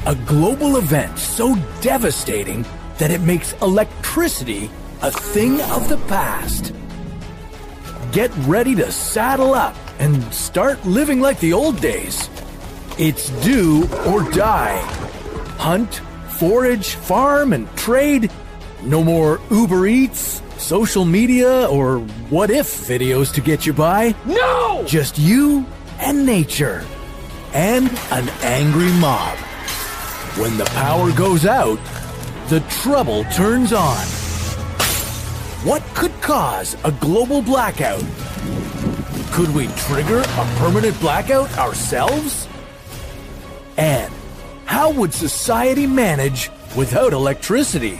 A global event so devastating that it makes electricity a thing of the past. Get ready to saddle up and start living like the old days. It's do or die. Hunt, forage, farm, and trade. No more Uber Eats, social media, or what if videos to get you by. No! Just you and nature. And an angry mob. When the power goes out, the trouble turns on. What could cause a global blackout? Could we trigger a permanent blackout ourselves? And how would society manage without electricity?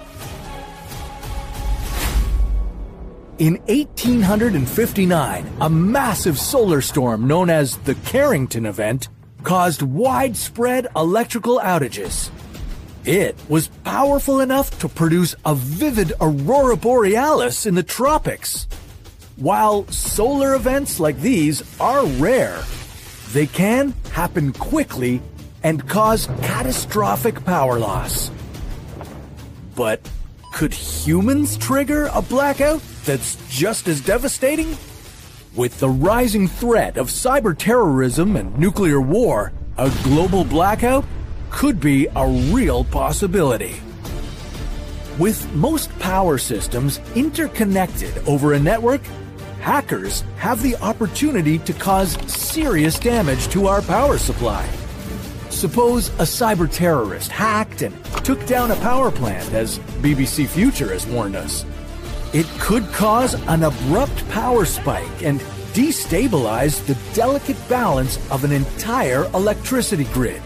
In 1859, a massive solar storm known as the Carrington event caused widespread electrical outages. It was powerful enough to produce a vivid aurora borealis in the tropics. While solar events like these are rare, they can happen quickly and cause catastrophic power loss. But could humans trigger a blackout that's just as devastating? With the rising threat of cyber terrorism and nuclear war, a global blackout could be a real possibility. With most power systems interconnected over a network, hackers have the opportunity to cause serious damage to our power supply. Suppose a cyber terrorist hacked and took down a power plant, as BBC Future has warned us. It could cause an abrupt power spike and destabilize the delicate balance of an entire electricity grid.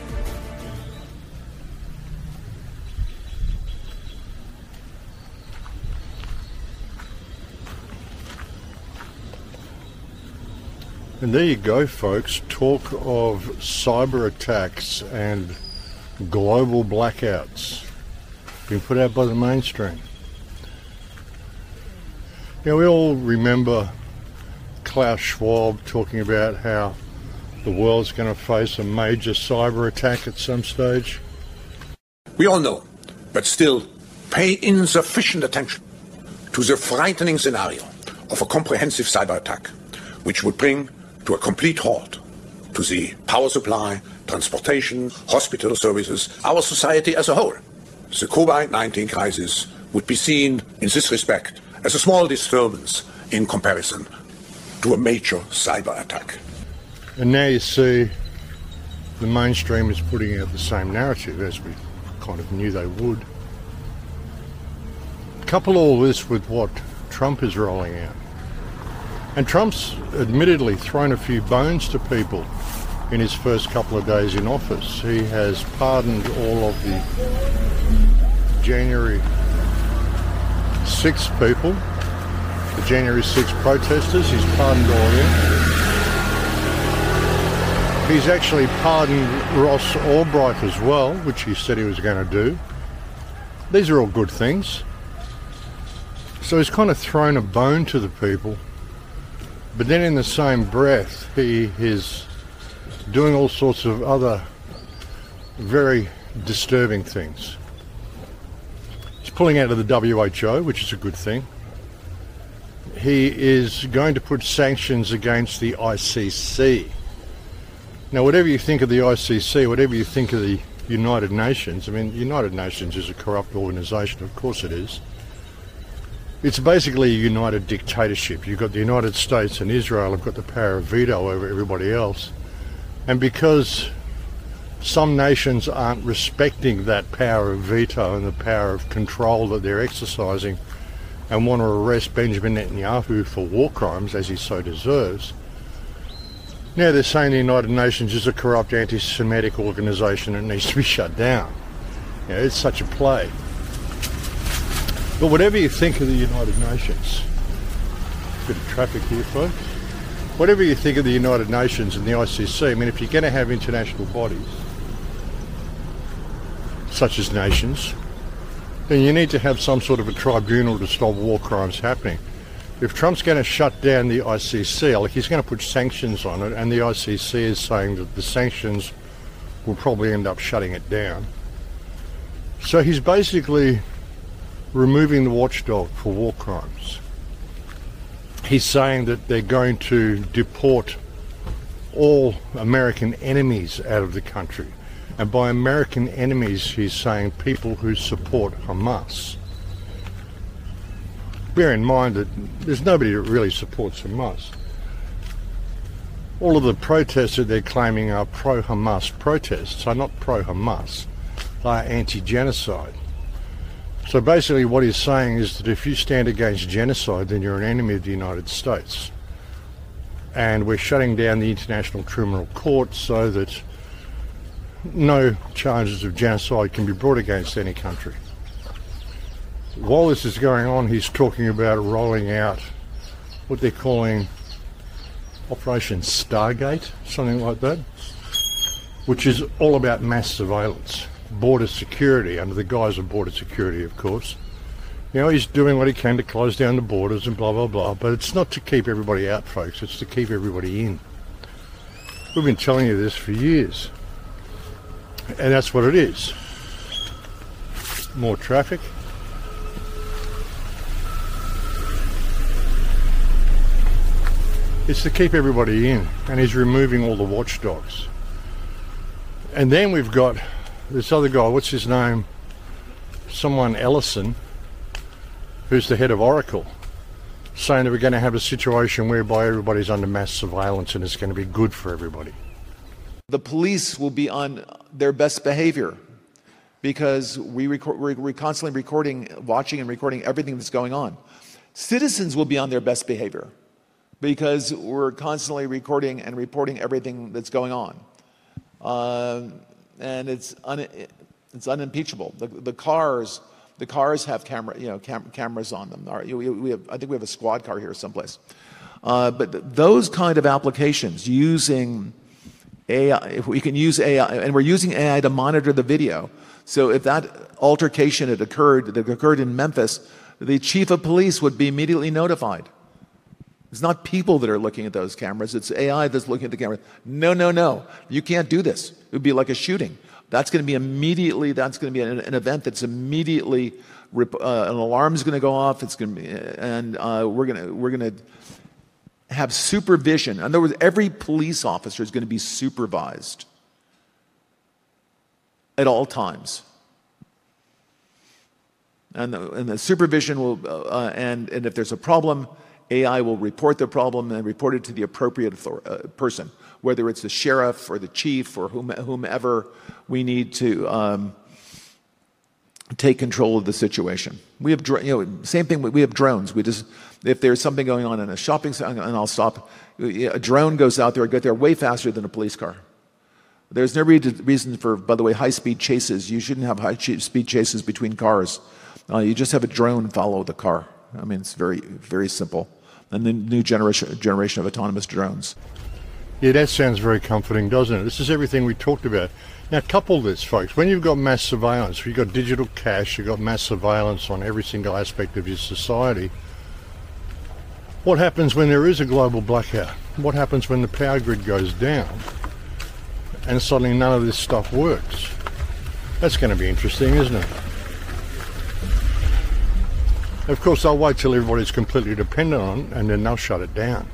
And there you go, folks. Talk of cyber attacks and global blackouts being put out by the mainstream. You know, we all remember Klaus Schwab talking about how the world's going to face a major cyber attack at some stage. We all know, but still pay insufficient attention to the frightening scenario of a comprehensive cyber attack, which would bring to a complete halt to the power supply, transportation, hospital services, our society as a whole. The COVID-19 crisis would be seen in this respect as a small disturbance in comparison to a major cyber attack. And now you see the mainstream is putting out the same narrative as we kind of knew they would. Couple all this with what Trump is rolling out. And Trump's admittedly thrown a few bones to people in his first couple of days in office. He has pardoned all of the January 6th people, the January 6th protesters. He's pardoned all of them. He's actually pardoned Ross Albright as well, which he said he was going to do. These are all good things. So he's kind of thrown a bone to the people. But then in the same breath, he is doing all sorts of other very disturbing things. He's pulling out of the WHO, which is a good thing. He is going to put sanctions against the ICC. Now, whatever you think of the ICC, whatever you think of the United Nations, I mean, the United Nations is a corrupt organisation, of course it is. It's basically a united dictatorship. You've got the United States and Israel have got the power of veto over everybody else. And because some nations aren't respecting that power of veto and the power of control that they're exercising and want to arrest Benjamin Netanyahu for war crimes, as he so deserves, now they're saying the United Nations is a corrupt anti-Semitic organisation and needs to be shut down. You know, it's such a play. But whatever you think of the United Nations, bit of traffic here, folks. Whatever you think of the United Nations and the ICC, I mean, if you're going to have international bodies, such as nations, then you need to have some sort of a tribunal to stop war crimes happening. If Trump's going to shut down the ICC, like he's going to put sanctions on it, and the ICC is saying that the sanctions will probably end up shutting it down. So he's basically removing the watchdog for war crimes. He's saying that they're going to deport all American enemies out of the country. And by American enemies, he's saying people who support Hamas. Bear in mind that there's nobody that really supports Hamas. All of the protests that they're claiming are pro-Hamas protests are not pro-Hamas. They are anti-genocide. So basically what he's saying is that if you stand against genocide, then you're an enemy of the United States. And we're shutting down the International Criminal Court so that no charges of genocide can be brought against any country. While this is going on, he's talking about rolling out what they're calling Operation Stargate, something like that, which is all about mass surveillance. Border security, under the guise of border security, of course. You know, he's doing what he can to close down the borders and blah, blah, blah, but it's not to keep everybody out, folks, it's to keep everybody in. We've been telling you this for years, and that's what it is. More traffic. It's to keep everybody in, and he's removing all the watchdogs. And then we've got this other guy, what's his name? Someone Ellison, who's the head of Oracle, saying that we're going to have a situation whereby everybody's under mass surveillance and it's going to be good for everybody. The police will be on their best behavior because we're constantly recording, watching and recording everything that's going on. Citizens will be on their best behavior because we're constantly recording and reporting everything that's going on. And it's unimpeachable. The cars have cameras on them. I think we have a squad car here someplace. But those kind of applications using AI, if we can use AI, and we're using AI to monitor the video. So if that altercation that occurred in Memphis, the chief of police would be immediately notified. It's not people that are looking at those cameras. It's AI that's looking at the camera. No. You can't do this. It would be like a shooting. That's going to be immediately, that's going to be an event that's immediately, an alarm is going to go off. It's going to be, and we're going to have supervision. In other words, every police officer is going to be supervised at all times. And the supervision will, and if there's a problem, AI will report the problem and report it to the appropriate person, whether it's the sheriff or the chief or whomever we need to take control of the situation. We have, same thing. We have drones. If there's something going on in a shopping center, and I'll stop. A drone goes out there, get there way faster than a police car. There's no reason for, by the way, high-speed chases. You shouldn't have high-speed chases between cars. You just have a drone follow the car. I mean, it's very, very simple. And the new generation of autonomous drones. Yeah, that sounds very comforting, doesn't it? This is everything we talked about. Now, couple this, folks. When you've got mass surveillance, you've got digital cash, you've got mass surveillance on every single aspect of your society. What happens when there is a global blackout? What happens when the power grid goes down and suddenly none of this stuff works? That's going to be interesting, isn't it? Of course, they'll wait till everybody's completely dependent on it, and then they'll shut it down.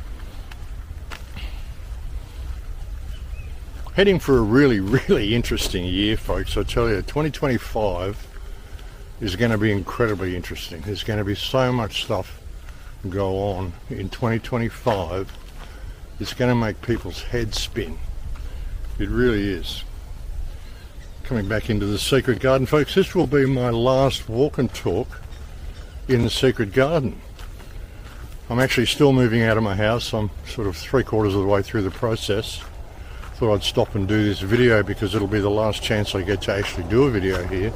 Heading for a really, really interesting year, folks. I tell you, 2025 is going to be incredibly interesting. There's going to be so much stuff go on in 2025. It's going to make people's heads spin. It really is. Coming back into the Secret Garden, folks, this will be my last walk and talk in the Secret Garden. I'm actually still moving out of my house. I'm sort of 3/4 of the way through the process. Thought I'd stop and do this video because it'll be the last chance I get to actually do a video here.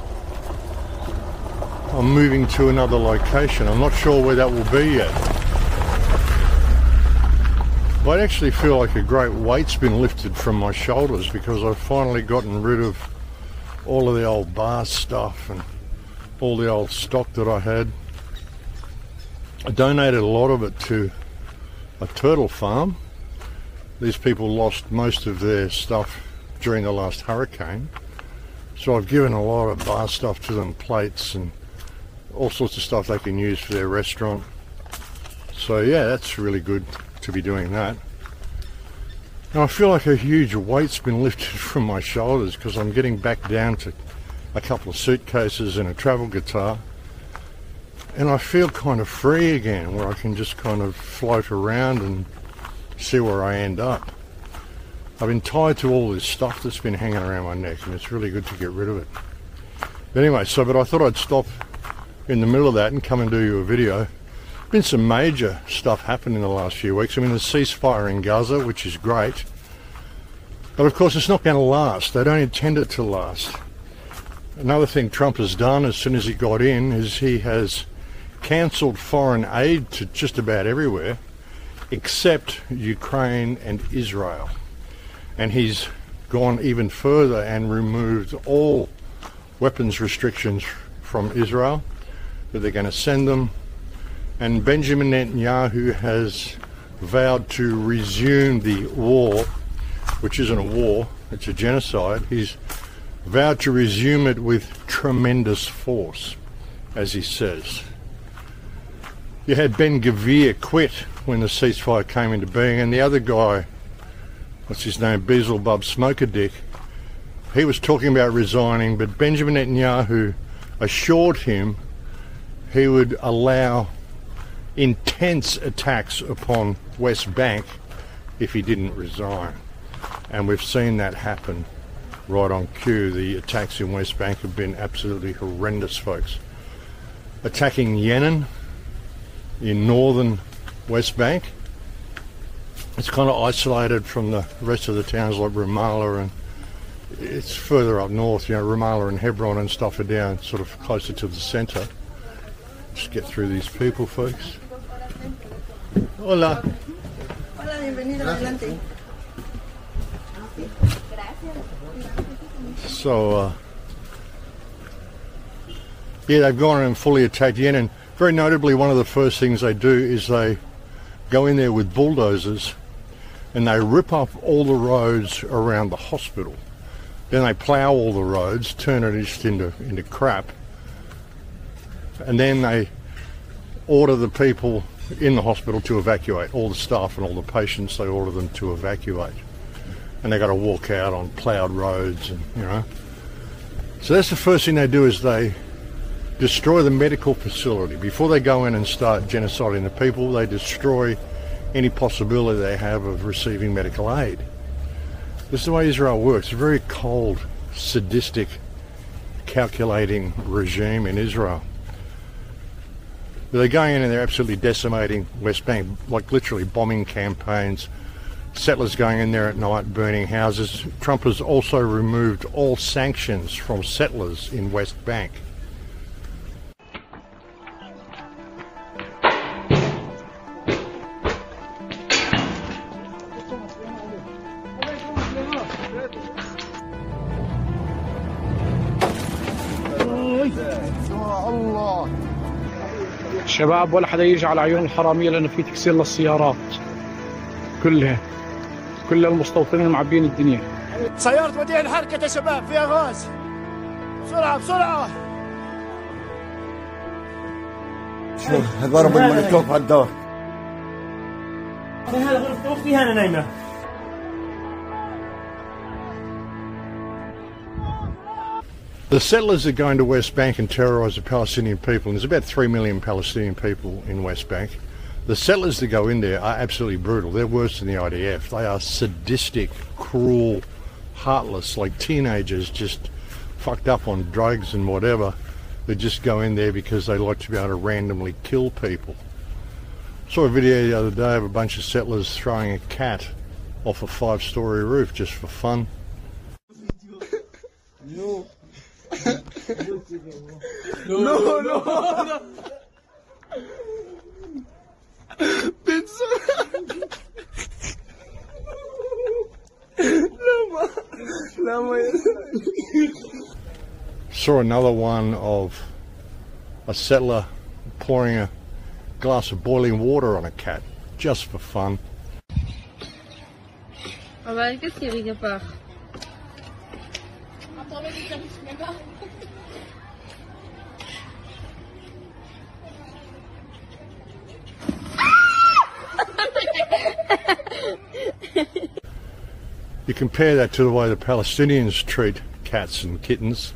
I'm moving to another location. I'm not sure where that will be yet. I actually feel like a great weight's been lifted from my shoulders because I've finally gotten rid of all of the old bar stuff and all the old stock that I had. I donated a lot of it to a turtle farm. These people lost most of their stuff during the last hurricane. So I've given a lot of bar stuff to them, plates and all sorts of stuff they can use for their restaurant. So yeah, that's really good to be doing that. Now I feel like a huge weight's been lifted from my shoulders because I'm getting back down to a couple of suitcases and a travel guitar. And I feel kind of free again, where I can just kind of float around and see where I end up. I've been tied to all this stuff that's been hanging around my neck, and it's really good to get rid of it. But anyway, but I thought I'd stop in the middle of that and come and do you a video. Been some major stuff happening in the last few weeks. I mean, the ceasefire in Gaza, which is great. But of course, it's not going to last. They don't intend it to last. Another thing Trump has done as soon as he got in is he has cancelled foreign aid to just about everywhere except Ukraine and Israel. And he's gone even further and removed all weapons restrictions from Israel, that they're going to send them. And Benjamin Netanyahu has vowed to resume the war, which isn't a war, it's a genocide. He's vowed to resume it with tremendous force, as he says. You had Ben Gvir quit when the ceasefire came into being, and the other guy, what's his name, Beelzebub Smokedick, he was talking about resigning, but Benjamin Netanyahu assured him he would allow intense attacks upon West Bank if he didn't resign. And we've seen that happen right on cue. The attacks in West Bank have been absolutely horrendous, folks. Attacking Yenin in northern West Bank. It's kind of isolated from the rest of the towns like Ramallah, and it's further up north, you know, Ramallah and Hebron and stuff are down sort of closer to the centre. Just get through these people, folks. Hola. Hola, bienvenido, adelante. So, yeah, they've gone and fully attacked Yenin. Very notably, one of the first things they do is they go in there with bulldozers and they rip up all the roads around the hospital. Then they plough all the roads, turn it just into crap, and then they order the people in the hospital to evacuate. All the staff and all the patients, they order them to evacuate. And they've got to walk out on ploughed roads, and you know. So that's the first thing they do, is they destroy the medical facility. Before they go in and start genociding the people, they destroy any possibility they have of receiving medical aid. This is the way Israel works. It's a very cold, sadistic, calculating regime in Israel. They're going in and they're absolutely decimating West Bank, like literally bombing campaigns, settlers going in there at night, burning houses. Trump has also removed all sanctions from settlers in West Bank. شباب ولا حدا يجي على عيون الحرامية، لأنه في تكسير للسيارات كلها، كل المستوطنين معبين الدنيا. سيارة وديع الحركة يا شباب، فيها غاز، بسرعة بسرعة. شوف ضرب المولوتوف على الدار. هذا غرفة أختي هنا نايمة. The settlers are going to West Bank and terrorise the Palestinian people, and there's about 3 million Palestinian people in West Bank. The settlers that go in there are absolutely brutal. They're worse than the IDF. They are sadistic, cruel, heartless, like teenagers just fucked up on drugs and whatever. They just go in there because they like to be able to randomly kill people. I saw a video the other day of a bunch of settlers throwing a cat off a 5-story roof just for fun. No. No, no, no. Saw another one of a settler pouring a glass of boiling water on a cat just for fun. You compare that to the way the Palestinians treat cats and kittens.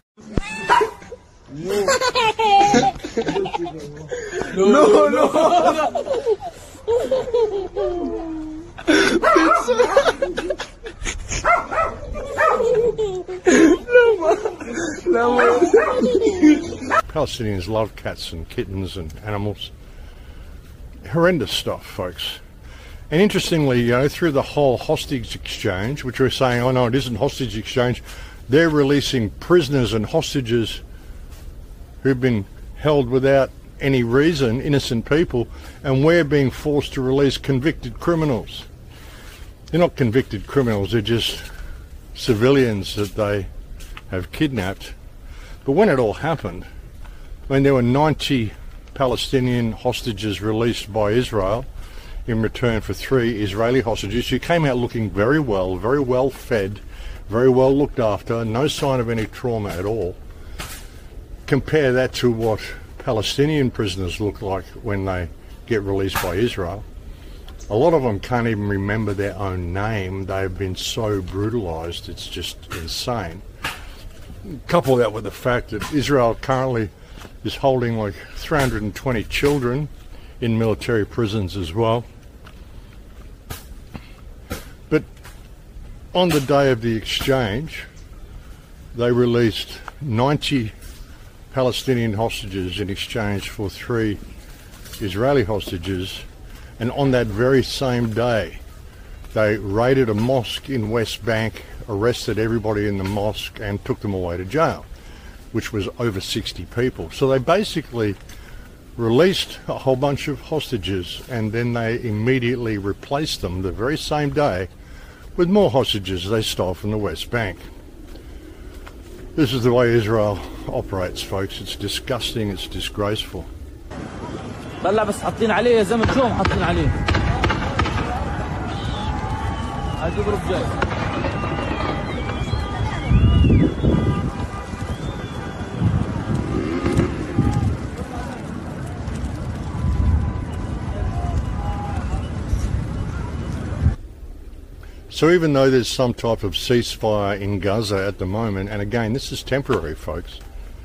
Palestinians love cats and kittens and animals. Horrendous stuff, folks. And interestingly, you know, through the whole hostage exchange, which we're saying, oh no, it isn't hostage exchange, they're releasing prisoners and hostages who've been held without any reason, innocent people, and we're being forced to release convicted criminals. They're not convicted criminals, they're just civilians that they have kidnapped. But when it all happened, when there were 90 Palestinian hostages released by Israel in return for 3 Israeli hostages who came out looking very well fed, very well looked after, no sign of any trauma at all. Compare that to what Palestinian prisoners look like when they get released by Israel. A lot of them can't even remember their own name. They've been so brutalized, it's just insane. Couple that with the fact that Israel currently is holding like 320 children in military prisons as well. But on the day of the exchange, they released 90 Palestinian hostages in exchange for 3 Israeli hostages, and on that very same day they raided a mosque in West Bank, arrested everybody in the mosque and took them away to jail, which was over 60 people. So they basically released a whole bunch of hostages and then they immediately replaced them the very same day with more hostages they stole from the West Bank. This is the way Israel operates, folks. It's disgusting, it's disgraceful. طلع بس حاطين عليه يا زلمه، شو حاطين عليه؟ هاي جروب جاي. So even though there's some type of ceasefire in Gaza at the moment, and again, this is temporary, folks,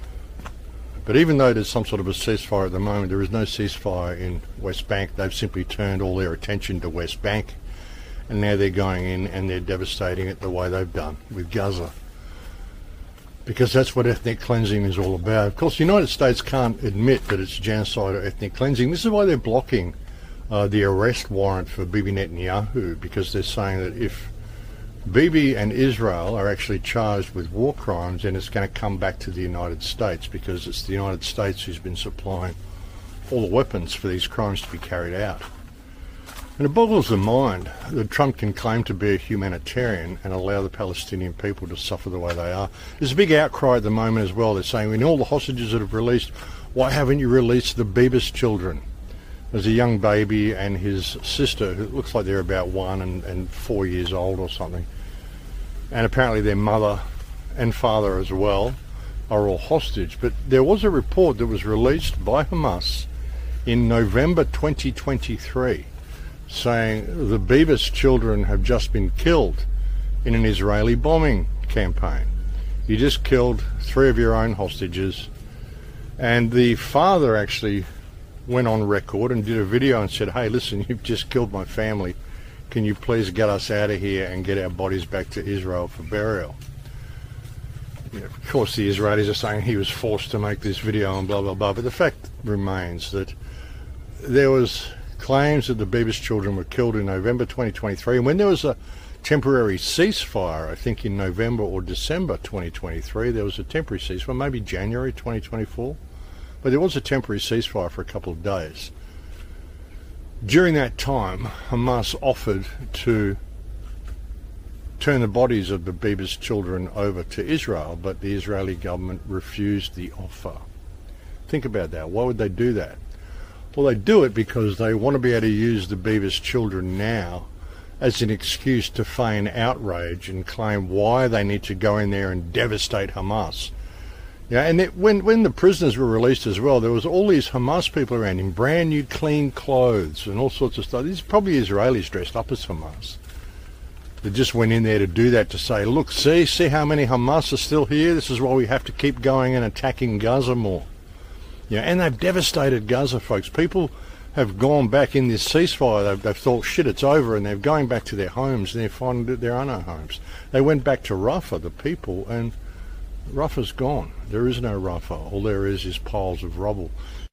but even though there's some sort of a ceasefire at the moment, there is no ceasefire in West Bank. They've simply turned all their attention to West Bank, and now they're going in and they're devastating it the way they've done with Gaza. Because that's what ethnic cleansing is all about. Of course, the United States can't admit that it's genocide or ethnic cleansing. This is why they're blocking the arrest warrant for Bibi Netanyahu, because they're saying that if Bibi and Israel are actually charged with war crimes, then it's going to come back to the United States, because it's the United States who's been supplying all the weapons for these crimes to be carried out. And it boggles the mind that Trump can claim to be a humanitarian and allow the Palestinian people to suffer the way they are. There's a big outcry at the moment as well. They're saying, in all the hostages that have released, why haven't you released the Bibas children? There's a young baby and his sister, who looks like they're about 1 and 4 years old or something. And apparently their mother and father as well are all hostage. But there was a report that was released by Hamas in November 2023 saying the Bibas children have just been killed in an Israeli bombing campaign. You just killed 3 of your own hostages. And the father actually went on record and did a video and said, hey, listen, you've just killed my family. Can you please get us out of here and get our bodies back to Israel for burial? You know, of course, the Israelis are saying he was forced to make this video and blah, blah, blah. But the fact remains that there was claims that the Bibas children were killed in November 2023. And when there was a temporary ceasefire, I think in November or December 2023, there was a temporary ceasefire, maybe January 2024. But there was a temporary ceasefire for a couple of days. During that time, Hamas offered to turn the bodies of the Bibas children over to Israel, but the Israeli government refused the offer. Think about that. Why would they do that? Well, they do it because they want to be able to use the Bibas children now as an excuse to feign outrage and claim why they need to go in there and devastate Hamas. Yeah, and when the prisoners were released as well, there was all these Hamas people around in brand new clean clothes and all sorts of stuff. These are probably Israelis dressed up as Hamas. They just went in there to do that, to say, look, see how many Hamas are still here? This is why we have to keep going and attacking Gaza more. Yeah, and they've devastated Gaza, folks. People have gone back in this ceasefire. They've thought, shit, it's over, and they're going back to their homes, and they're finding that there are no homes. They went back to Rafah, the people, and Rafah's gone. There is no Rafah. All there is piles of rubble.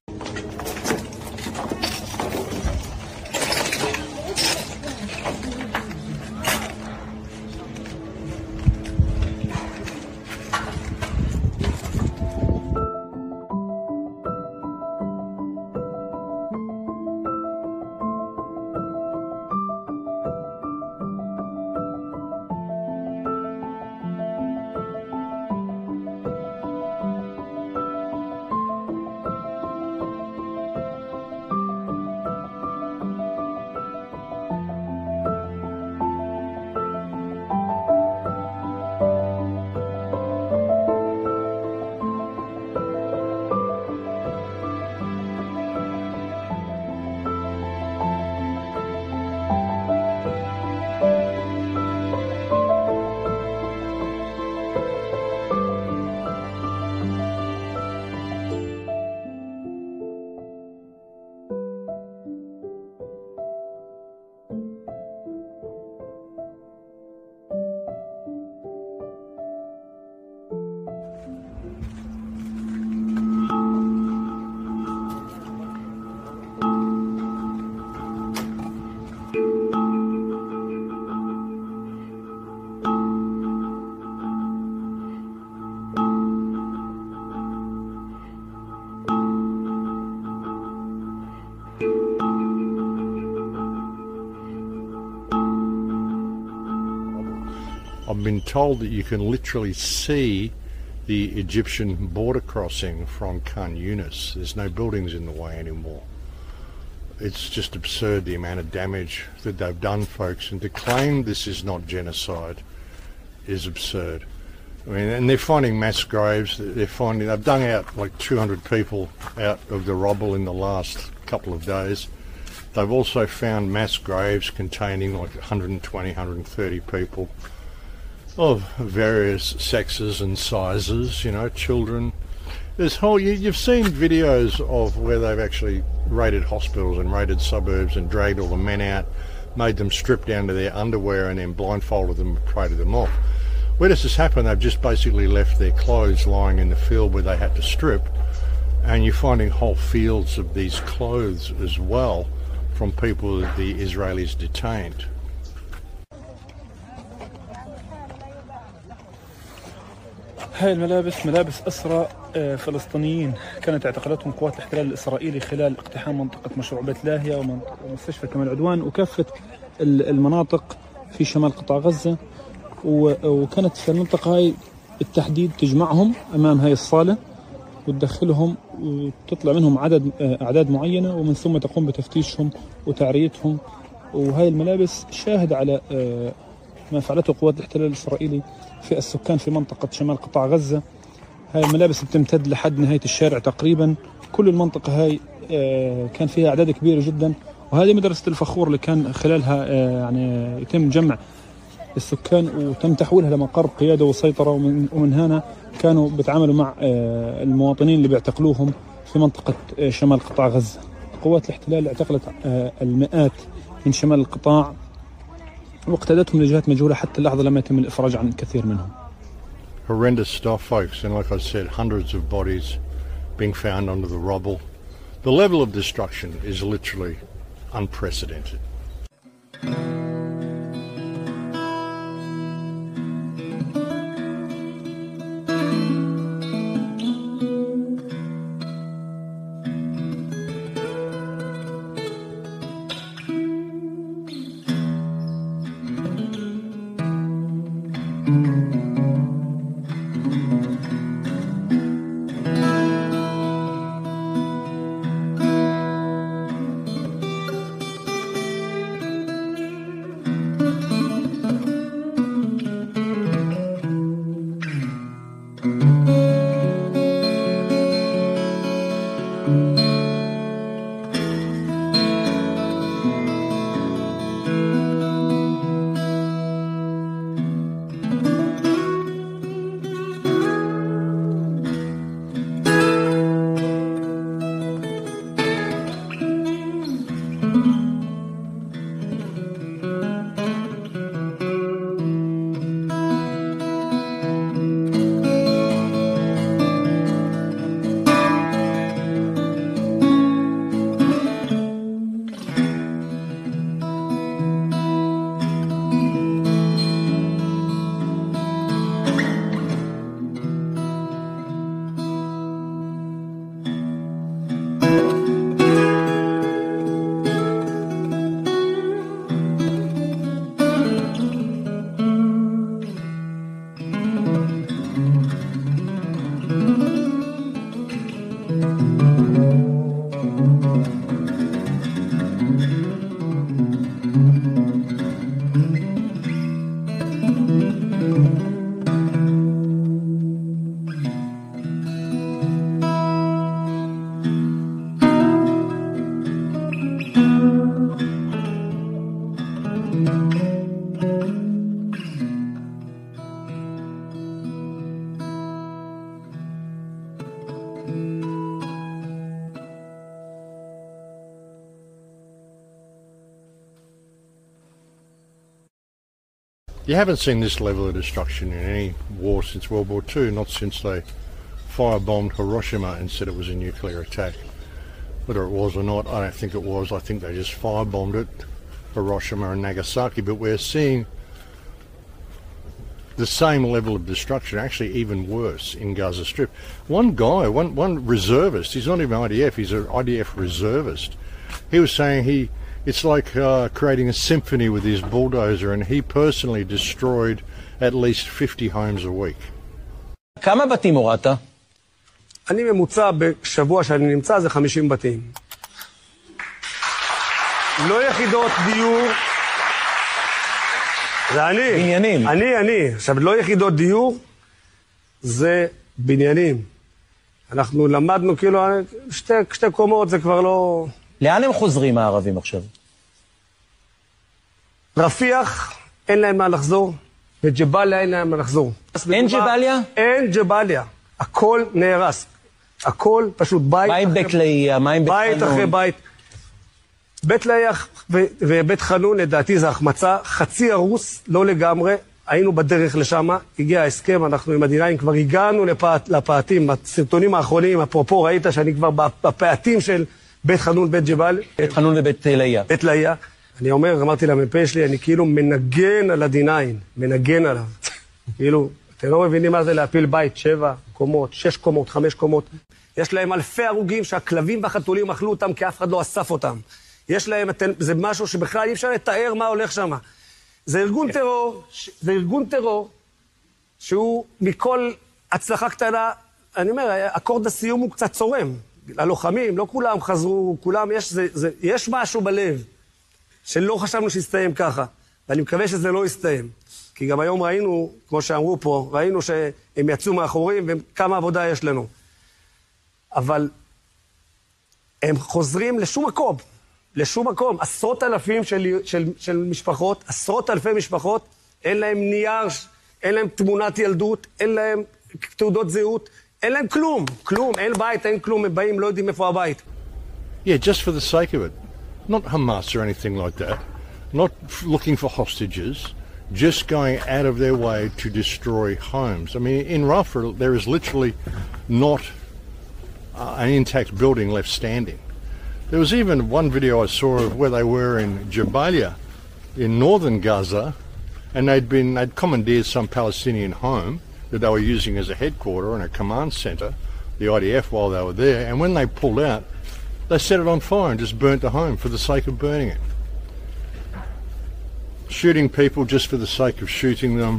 I've been told that you can literally see the Egyptian border crossing from Khan Yunis. There's no buildings in the way anymore. It's just absurd, the amount of damage that they've done, folks, and to claim this is not genocide is absurd. I mean, and they're finding mass graves. They've dug out like 200 people out of the rubble in the last couple of days. They've also found mass graves containing like 120, 130 people of various sexes and sizes, you know, children. You've seen videos of where they've actually raided hospitals and raided suburbs and dragged all the men out, made them strip down to their underwear and then blindfolded them and paraded them off. Where does this happen? They've just basically left their clothes lying in the field where they had to strip, and you're finding whole fields of these clothes as well from people that the Israelis detained. هاي الملابس ملابس أسرى فلسطينيين كانت اعتقلتهم قوات الاحتلال الإسرائيلي خلال اقتحام منطقة مشروع بيت لاهيا ومستشفى كمال عدوان وكافة المناطق في شمال قطاع غزة، وكانت في المنطقة هاي بالتحديد تجمعهم أمام هاي الصالة وتدخلهم وتطلع منهم أعداد معينة، ومن ثم تقوم بتفتيشهم وتعريتهم. وهاي الملابس شاهد على ما فعلته قوات الاحتلال الإسرائيلي في السكان في منطقة شمال قطاع غزة. هاي الملابس بتمتد لحد نهاية الشارع تقريبا. كل المنطقة هاي كان فيها أعداد كبيرة جدا، وهذه مدرسة الفخور اللي كان خلالها يعني يتم جمع السكان وتم تحويلها لمقر قيادة وسيطرة، ومن هنا كانوا بيتعاملوا مع المواطنين اللي بيعتقلوهم في منطقة شمال قطاع غزة. قوات الاحتلال اعتقلت المئات من شمال القطاع واقتادتهم لجهات مجهولة حتى اللحظة لم يتم الإفراج عن كثير منهم. Horrendous stuff, folks, and like I said, hundreds of bodies being found under the rubble. The level of destruction is literally unprecedented. You haven't seen this level of destruction in any war since World War II, not since they firebombed Hiroshima and said it was a nuclear attack. Whether it was or not, I don't think it was. I think they just firebombed it, Hiroshima and Nagasaki. But we're seeing the same level of destruction, actually even worse, in Gaza Strip. One guy, one reservist, he's not even IDF, he's an IDF reservist. He was saying it's like creating a symphony with his bulldozer, and he personally destroyed at least 50 homes a week. כמה בתים הורדת? אני ממוצע בשבוע שאני נמצא זה 50 בתים. לא יחידות דיור. זה אני. בניינים. אני. עכשיו, לא יחידות דיור, זה בניינים. אנחנו למדנו כאילו, שתי קומות זה כבר לא... לאן הם חוזרים הערבים עכשיו? רפיח, אין להם מה לחזור, וג'באליה אין להם מה לחזור. אין ג'באליה? אין ג'באליה. הכל נהרס. הכל פשוט בית. מה עם בית לאיה? מה עם בית חנון? בית אחרי בית. בית לאיה ובית חנון, לדעתי זה החמצה, חצי הרוס, לא לגמרי. היינו בדרך לשם, הגיע ההסכם, אנחנו עם הדינאים כבר הגענו לפעתים, בסרטונים האחרונים, אפרופו ראית שאני כבר בפעתים של בית חנון, בית ג'בל. בית חנון ובית לאיה. בית לאיה. אני אמרתי למ"פ שלי, אני כאילו מנגן על הדינאים, מנגן עליו. כאילו, אתם לא מבינים מה זה להפיל בית, 7 קומות, 6 קומות, 5 קומות. יש להם אלפי הרוגים שהכלבים והחתולים אכלו אותם כי אף אחד לא אסף אותם. יש להם, זה משהו שבכלל אי אפשר לתאר מה הולך שם. זה ארגון טרור, שהוא מכל הצלחה קטנה, אני אומר, אקורד הסיום הוא קצת צורם. הלוחמים, לא כולם חזרו, כולם, יש משהו בלב, שלא חשבנו שיסתיים ככה, ואני מקווה שזה לא יסתיים. כי גם היום ראינו, כמו שאמרו פה, ראינו שהם יצאו מאחורים, וכמה עבודה יש לנו. אבל הם חוזרים לשום מקום, עשרות אלפים של משפחות, עשרות אלפי משפחות, אין להם נייר, אין להם תמונת ילדות, אין להם תעודות זהות, אין להם כלום, אין בית, אין כלום, הם באים, לא יודעים איפה הבית. Yeah, just for the sake of it. Not Hamas or anything like that. Not looking for hostages. Just going out of their way to destroy homes. I mean, in Rafah, there is literally not an intact building left standing. There was even one video I saw of where they were in Jabalia, in northern Gaza, and they'd commandeered some Palestinian home that they were using as a headquarter and a command centre, the IDF, while they were there, and when they pulled out, they set it on fire and just burnt the home for the sake of burning it. Shooting people just for the sake of shooting them.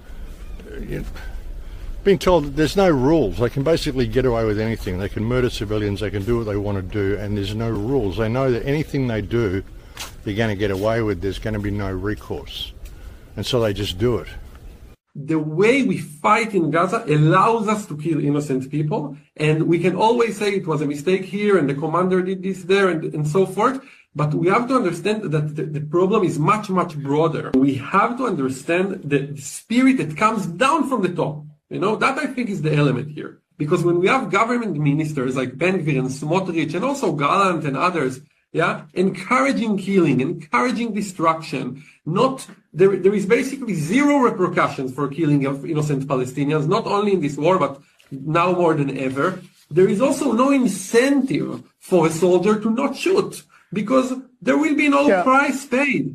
Being told that there's no rules. They can basically get away with anything. They can murder civilians, they can do what they want to do, and there's no rules. They know that anything they do, they're going to get away with. There's going to be no recourse. And so they just do it. The way we fight in Gaza allows us to kill innocent people, and we can always say it was a mistake here and the commander did this there and so forth. But we have to understand that the problem is much, much broader. We have to understand the spirit that comes down from the top. That I think is the element here. Because when we have government ministers like Ben-Gvir and Smotrich and also Gallant and others, encouraging killing, encouraging destruction, there is basically zero repercussions for killing of innocent Palestinians, not only in this war, but now more than ever. There is also no incentive for a soldier to not shoot, because there will be no price paid.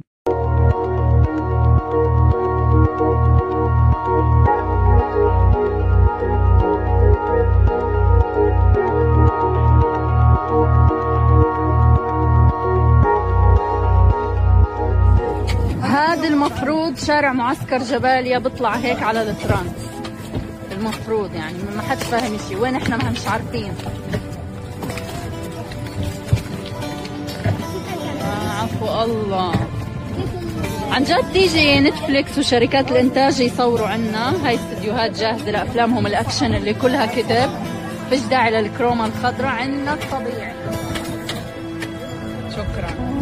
هذا المفروض شارع معسكر جباليا بيطلع هيك على الترانس، المفروض يعني ما حد فاهم شيء، وين احنا ما مش عارفين. عفو الله، عن جد تيجي نتفليكس وشركات الانتاج يصوروا عنا، هاي استديوهات جاهزه لافلامهم الاكشن اللي كلها كذب، فيش داعي للكروما الخضراء، عنا الطبيعي. شكرا.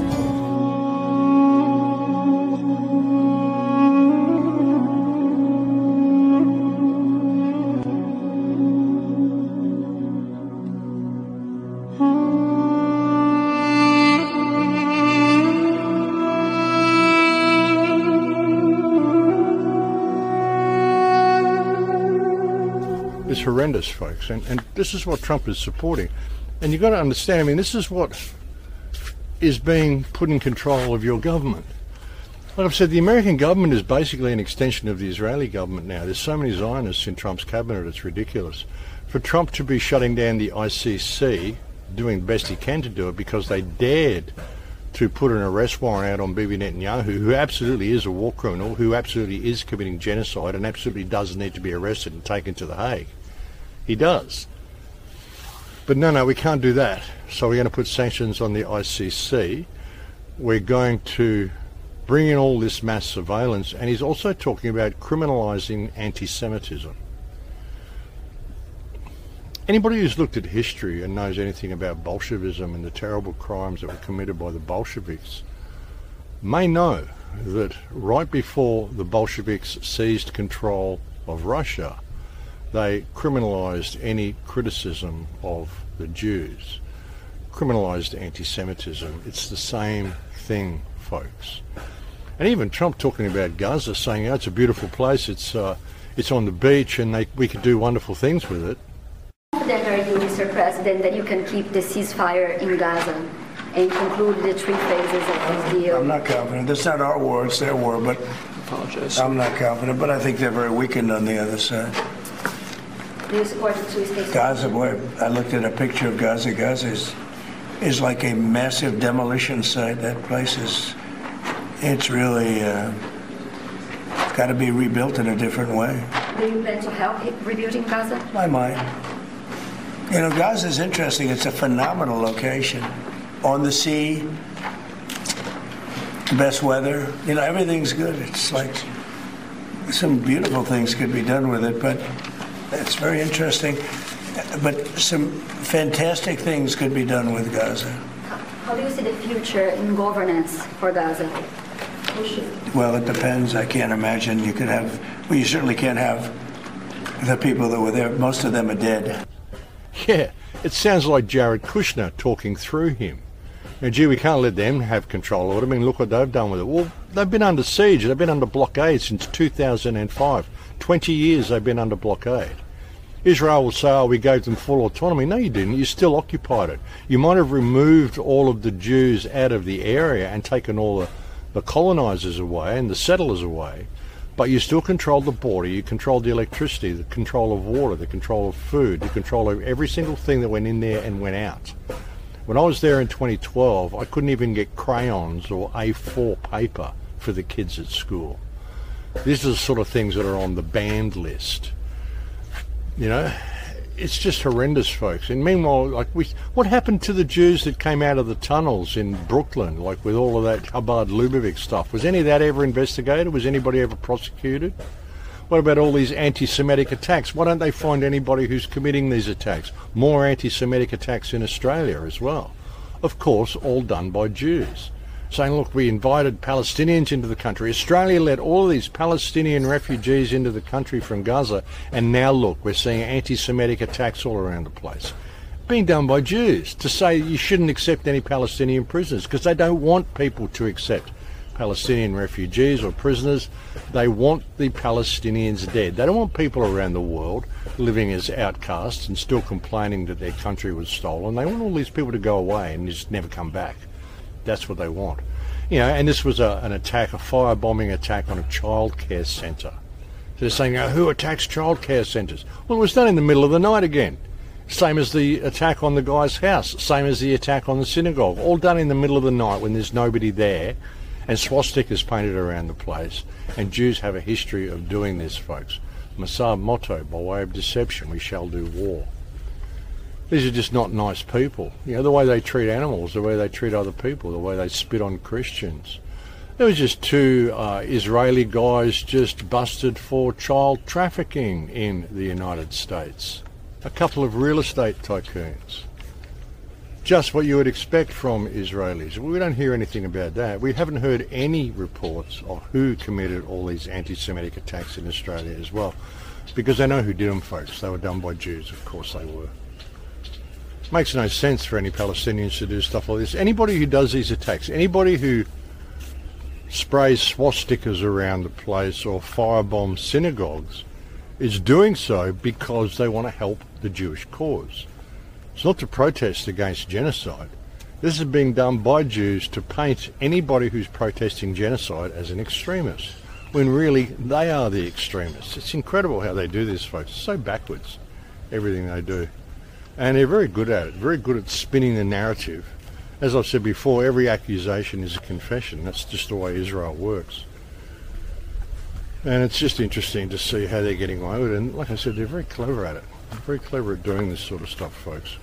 It's horrendous, folks, and this is what Trump is supporting. And you've got to understand, I mean, this is what is being put in control of your government. Like I've said, the American government is basically an extension of the Israeli government now. There's so many Zionists in Trump's cabinet, it's ridiculous. For Trump to be shutting down the ICC, doing the best he can to do it, because they dared to put an arrest warrant out on Bibi Netanyahu, who absolutely is a war criminal, who absolutely is committing genocide and absolutely does need to be arrested and taken to The Hague. He does. But no, we can't do that. So we're going to put sanctions on the ICC. We're going to bring in all this mass surveillance. And he's also talking about criminalising anti-Semitism. Anybody who's looked at history and knows anything about Bolshevism and the terrible crimes that were committed by the Bolsheviks may know that right before the Bolsheviks seized control of Russia, they criminalised any criticism of the Jews, criminalised anti-Semitism. It's the same thing, folks. And even Trump talking about Gaza, saying, it's a beautiful place, it's on the beach and we could do wonderful things with it. Confident are you, Mr. President, that you can keep the ceasefire in Gaza and conclude the 3 phases of this deal? I'm not confident. That's not our war, it's their war, but I'm not confident, but I think they're very weakened on the other side. Do you support the 2-state? Gaza, boy, I looked at a picture of Gaza. Gaza is like a massive demolition site. That place it's really got to be rebuilt in a different way. Do you plan to help rebuilding Gaza? I might. Gaza is interesting. It's a phenomenal location. On the sea, best weather. Everything's good. It's like some beautiful things could be done with it, but it's very interesting. But some fantastic things could be done with Gaza. How do you see the future in governance for Gaza? Well, it depends. I can't imagine you could have, you certainly can't have the people that were there. Most of them are dead. Yeah, it sounds like Jared Kushner talking through him. Gee, we can't let them have control of it. I mean, look what they've done with it. Well, they've been under siege. They've been under blockade since 2005. 20 years they've been under blockade. Israel will say, we gave them full autonomy. No, you didn't. You still occupied it. You might have removed all of the Jews out of the area and taken all the colonisers away and the settlers away, but you still controlled the border, you controlled the electricity, the control of water, the control of food, the control of every single thing that went in there and went out. When I was there in 2012, I couldn't even get crayons or A4 paper for the kids at school. These are the sort of things that are on the banned list. It's just horrendous, folks. And meanwhile, what happened to the Jews that came out of the tunnels in Brooklyn, with all of that Chabad Lubavitch stuff? Was any of that ever investigated? Was anybody ever prosecuted? What about all these anti-Semitic attacks? Why don't they find anybody who's committing these attacks? More anti-Semitic attacks in Australia as well. Of course, all done by Jews. Saying, look, we invited Palestinians into the country. Australia let all these Palestinian refugees into the country from Gaza, and now look, we're seeing anti-Semitic attacks all around the place. Being done by Jews to say you shouldn't accept any Palestinian prisoners because they don't want people to accept Palestinian refugees or prisoners. They want the Palestinians dead. They don't want people around the world living as outcasts and still complaining that their country was stolen. They want all these people to go away and just never come back. That's what they want. You know, and this was an attack, a firebombing attack on a childcare centre. So they're saying, who attacks childcare centres? Well, it was done in the middle of the night again. Same as the attack on the guy's house. Same as the attack on the synagogue. All done in the middle of the night when there's nobody there. And swastikas painted around the place. And Jews have a history of doing this, folks. Masab motto, by way of deception, we shall do war. These are just not nice people. You know, the way they treat animals, the way they treat other people, the way they spit on Christians. There was just two Israeli guys just busted for child trafficking in the United States. A couple of real estate tycoons. Just what you would expect from Israelis. We don't hear anything about that. We haven't heard any reports of who committed all these anti-Semitic attacks in Australia as well. Because they know who did them, folks. They were done by Jews, of course they were. Makes no sense for any Palestinians to do stuff like this. Anybody who does these attacks, anybody who sprays swastikas around the place or firebombs synagogues is doing so because they want to help the Jewish cause. It's not to protest against genocide. This is being done by Jews to paint anybody who's protesting genocide as an extremist, when really they are the extremists. It's incredible how they do this, folks. It's so backwards, everything they do. And they're very good at it, very good at spinning the narrative. As I've said before, every accusation is a confession. That's just the way Israel works. And it's just interesting to see how they're getting away with it. And like I said, they're very clever at it. They're very clever at doing this sort of stuff, folks.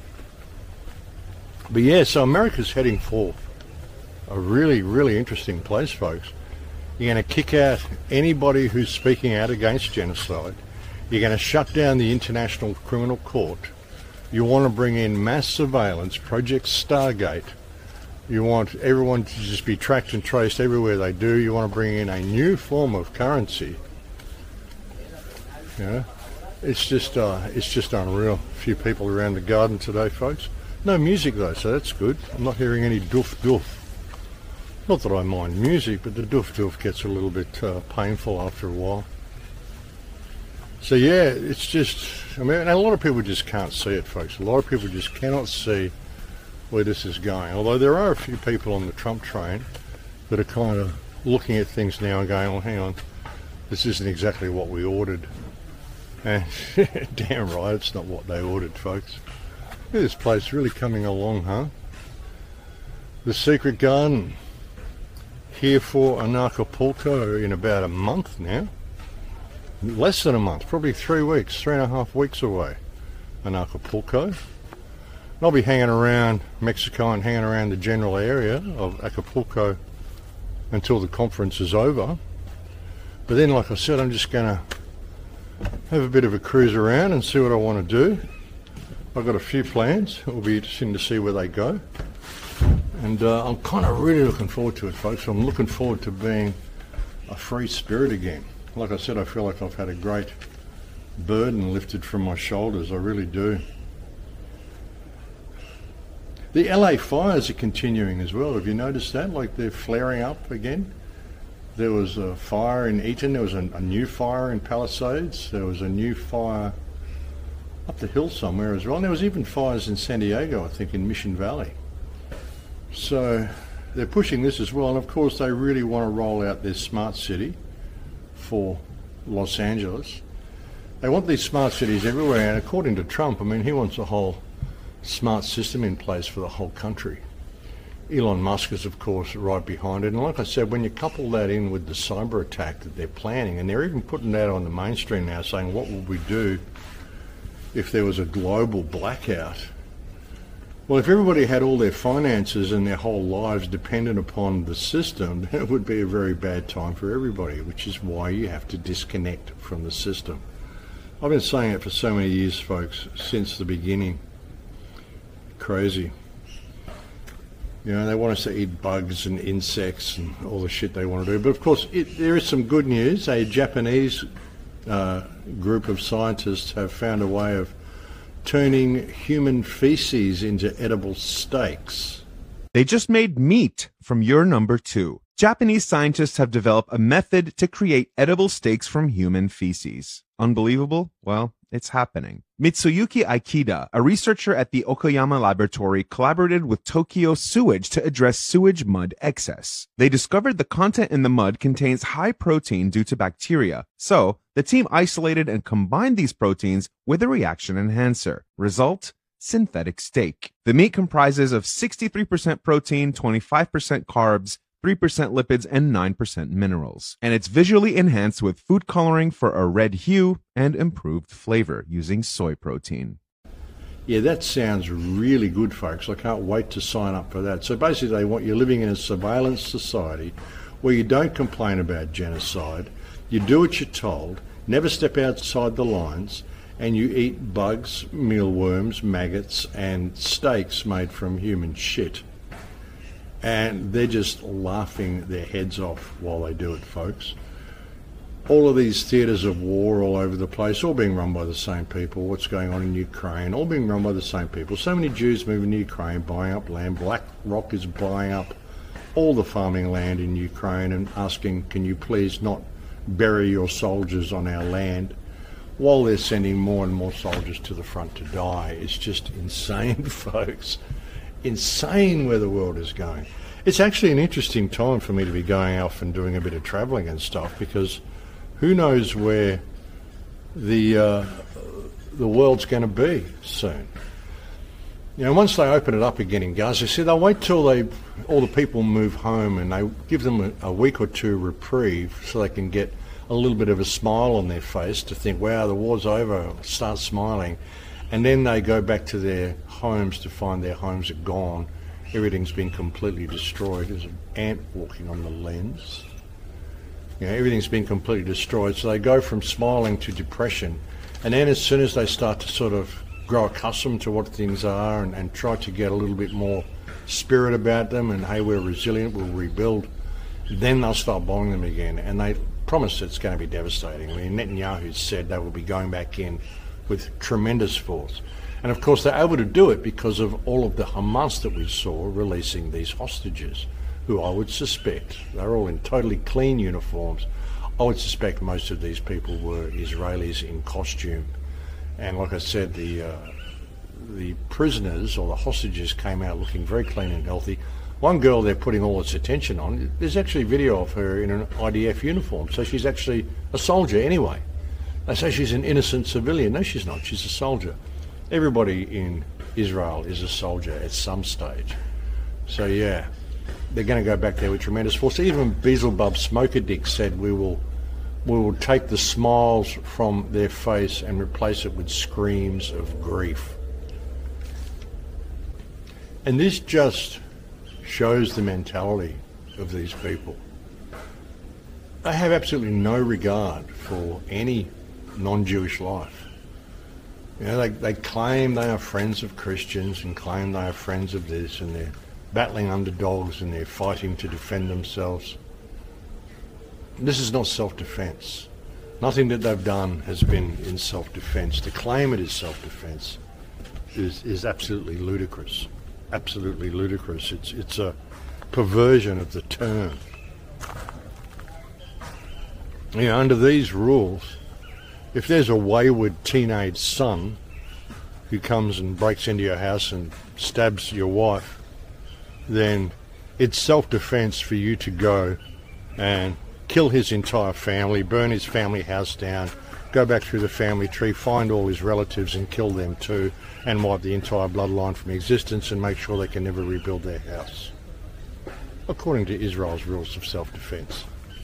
But yeah, so America's heading for a really, really interesting place, folks. You're going to kick out anybody who's speaking out against genocide. You're going to shut down the International Criminal Court. You want to bring in mass surveillance, Project Stargate. You want everyone to just be tracked and traced everywhere they do. You want to bring in a new form of currency. You know, it's just unreal. A few people around the garden today, folks. No music though, so that's good. I'm not hearing any doof. Not that I mind music, but the doof gets a little bit painful after a while. So yeah, it's just, I mean, and a lot of people just can't see it, folks. A lot of people just cannot see where this is going. Although there are a few people on the Trump train that are kind of looking at things now and going, well, hang on, this isn't exactly what we ordered. And damn right, it's not what they ordered, folks. Look at this place really coming along, huh? The Secret Garden, here for Acapulco in about a month now. Less than a month, probably 3 weeks, 3.5 weeks away in Acapulco. And I'll be hanging around Mexico and hanging around the general area of Acapulco until the conference is over. But then, like I said, I'm just going to have a bit of a cruise around and see what I want to do. I've got a few plans. It will be interesting to see where they go. And I'm kind of really looking forward to it, folks. I'm looking forward to being a free spirit again. Like I said, I feel like I've had a great burden lifted from my shoulders. I really do. The LA fires are continuing as well. Have you noticed that? Like they're flaring up again. There was a fire in Eaton. There was a new fire in Palisades. There was a new fire up the hill somewhere as well. And there was even fires in San Diego, I think, in Mission Valley. So they're pushing this as well. And of course, they really want to roll out their smart city for Los Angeles. They want these smart cities everywhere, and according to Trump, I mean, he wants a whole smart system in place for the whole country. Elon Musk is, of course, right behind it. And like I said, when you couple that in with the cyber attack that they're planning, and they're even putting that on the mainstream now, saying, what would we do if there was a global blackout? Well, if everybody had all their finances and their whole lives dependent upon the system, then it would be a very bad time for everybody, which is why you have to disconnect from the system. I've been saying it for so many years, folks, since the beginning. Crazy. You know, they want us to eat bugs and insects and all the shit they want to do. But of course, there is some good news. A Japanese group of scientists have found a way of turning human feces into edible steaks. They just made meat from your number 2. Japanese scientists have developed a method to create edible steaks from human feces. Unbelievable? Well, it's happening. Mitsuyuki Aikida, a researcher at the Okayama laboratory, collaborated with Tokyo Sewage to address sewage mud excess. They discovered the content in the mud contains high protein due to bacteria, so the team isolated and combined these proteins with a reaction enhancer. Result? Synthetic steak. The meat comprises of 63% protein, 25% carbs, 3% lipids, and 9% minerals. And it's visually enhanced with food coloring for a red hue and improved flavor using soy protein. Yeah, that sounds really good, folks. I can't wait to sign up for that. So basically they want you living in a surveillance society where you don't complain about genocide, you do what you're told, never step outside the lines, and you eat bugs, mealworms, maggots, and steaks made from human shit. And they're just laughing their heads off while they do it, folks. All of these theatres of war all over the place, all being run by the same people. What's going on in Ukraine, all being run by the same people. So many Jews moving to Ukraine, buying up land. BlackRock is buying up all the farming land in Ukraine and asking, can you please not bury your soldiers on our land, while they're sending more and more soldiers to the front to die. It's just insane, folks. Insane where the world is going. It's actually an interesting time for me to be going off and doing a bit of travelling and stuff, because who knows where the world's going to be soon. You know, once they open it up again in Gaza, see, they'll wait till all the people move home and they give them a week or two reprieve so they can get a little bit of a smile on their face to think, wow, the war's over, start smiling. And then they go back to their homes to find their homes are gone. Everything's been completely destroyed. There's an ant walking on the lens. You know, everything's been completely destroyed. So they go from smiling to depression. And then as soon as they start to sort of grow accustomed to what things are and try to get a little bit more spirit about them and, hey, we're resilient, we'll rebuild, then they'll start bombing them again. And they promise it's going to be devastating. I mean, Netanyahu said they will be going back in with tremendous force. And of course they're able to do it because of all of the Hamas that we saw releasing these hostages, who I would suspect, they're all in totally clean uniforms. I would suspect most of these people were Israelis in costume. And like I said, the prisoners or the hostages came out looking very clean and healthy. One girl they're putting all its attention on, there's actually video of her in an IDF uniform, so she's actually a soldier anyway. They say she's an innocent civilian. No, she's not. She's a soldier. Everybody in Israel is a soldier at some stage. So yeah, they're going to go back there with tremendous force. Even Beelzebub Smoker Dick said we will take the smiles from their face and replace it with screams of grief. And this just shows the mentality of these people. They have absolutely no regard for any non-Jewish life. You know, they claim they are friends of Christians and claim they are friends of this, and they're battling underdogs and they're fighting to defend themselves. This is not self-defense. Nothing that they've done has been in self-defense. To claim it is self-defense is absolutely ludicrous. Absolutely ludicrous. It's a perversion of the term. You know, under these rules, if there's a wayward teenage son who comes and breaks into your house and stabs your wife, then it's self-defense for you to go and kill his entire family, burn his family house down, go back through the family tree, find all his relatives and kill them too, and wipe the entire bloodline from existence and make sure they can never rebuild their house, according to Israel's rules of self-defense.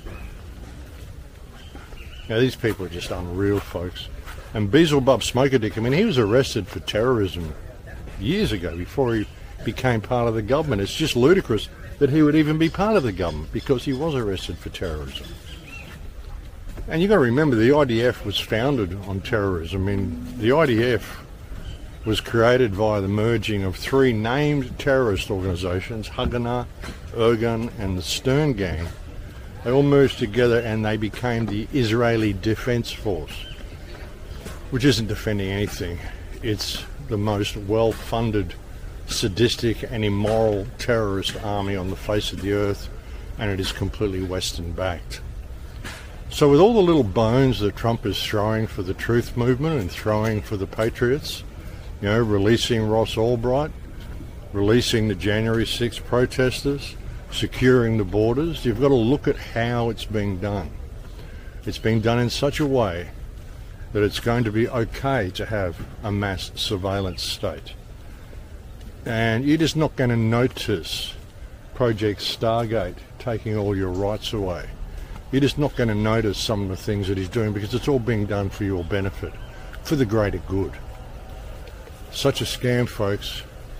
Now, these people are just unreal, folks. And Beelzebub Smoker Dick, I mean, he was arrested for terrorism years ago, before became part of the government. It's just ludicrous that he would even be part of the government because he was arrested for terrorism. And you've got to remember, the IDF was founded on terrorism. I mean, the IDF was created via the merging of three named terrorist organisations, Haganah, Irgun and the Stern Gang. They all merged together and they became the Israeli Defence Force, which isn't defending anything. It's the most well-funded, sadistic and immoral terrorist army on the face of the earth, and it is completely Western-backed. So with all the little bones that Trump is throwing for the truth movement and throwing for the patriots, you know, releasing Ross Albright, releasing the January 6th protesters, securing the borders, you've got to look at how it's being done. It's being done in such a way that it's going to be okay to have a mass surveillance state. And you're just not going to notice Project Stargate taking all your rights away. You're just not going to notice some of the things that he's doing because it's all being done for your benefit, for the greater good. Such a scam, folks.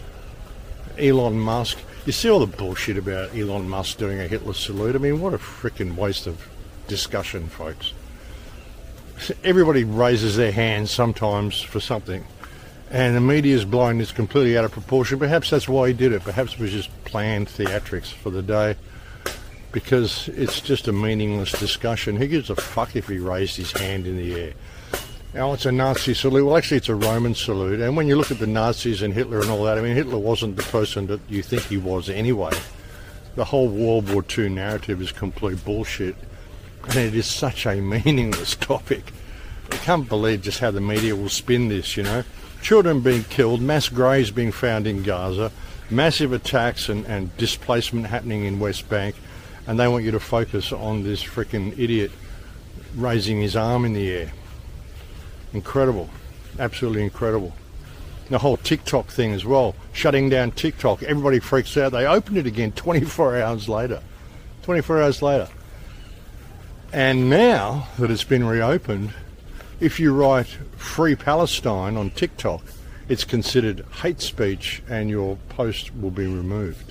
Elon Musk. You see all the bullshit about Elon Musk doing a Hitler salute? I mean, what a freaking waste of discussion, folks. Everybody raises their hands sometimes for something, and the media's blowing this completely out of proportion. Perhaps that's why he did it. Perhaps it was just planned theatrics for the day, because it's just a meaningless discussion. Who gives a fuck if he raised his hand in the air? Now, it's a Nazi salute. Well, actually, it's a Roman salute. And when you look at the Nazis and Hitler and all that, I mean, Hitler wasn't the person that you think he was anyway. The whole World War II narrative is complete bullshit. And it is such a meaningless topic. I can't believe just how the media will spin this, you know. Children being killed, mass graves being found in Gaza, massive attacks and displacement happening in West Bank, and they want you to focus on this freaking idiot raising his arm in the air. Incredible. Absolutely incredible. The whole TikTok thing as well. Shutting down TikTok. Everybody freaks out. They opened it again 24 hours later. 24 hours later. And now that it's been reopened, if you write Free Palestine on TikTok, it's considered hate speech and your post will be removed.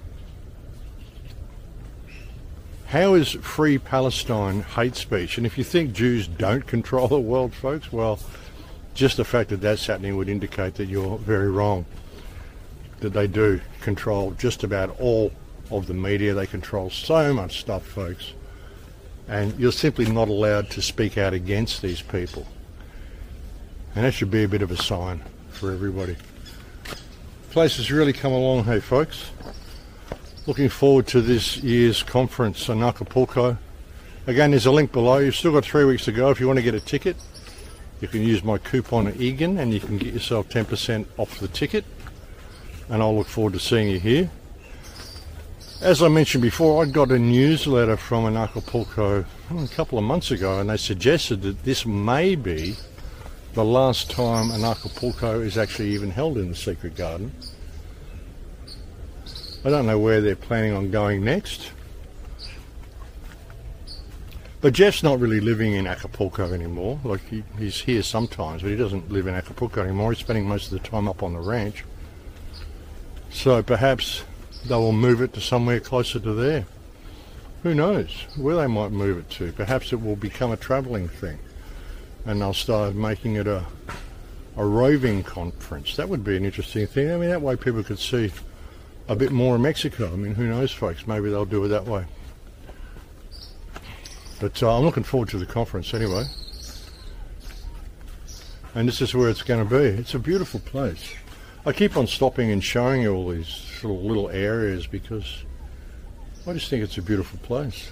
How is Free Palestine hate speech? And if you think Jews don't control the world, folks, well, just the fact that that's happening would indicate that you're very wrong. That they do control just about all of the media. They control so much stuff, folks. And you're simply not allowed to speak out against these people. And that should be a bit of a sign for everybody. The place has really come along, hey folks. Looking forward to this year's conference in Acapulco. Again, there's a link below. You've still got 3 weeks to go. If you want to get a ticket, you can use my coupon EGAN and you can get yourself 10% off the ticket. And I'll look forward to seeing you here. As I mentioned before, I got a newsletter from an Acapulco a couple of months ago, and they suggested that this may be the last time an Acapulco is actually even held in the Secret Garden. I don't know where they're planning on going next. But Jeff's not really living in Acapulco anymore. Like he's here sometimes, but he doesn't live in Acapulco anymore. He's spending most of the time up on the ranch. So perhaps they will move it to somewhere closer to there. Who knows where they might move it to? Perhaps it will become a travelling thing, and they'll start making it a roving conference. That would be an interesting thing. I mean, that way people could see a bit more of Mexico. I mean, who knows, folks? Maybe they'll do it that way. But I'm looking forward to the conference anyway. And this is where it's going to be. It's a beautiful place. I keep on stopping and showing you all these little areas because I just think it's a beautiful place.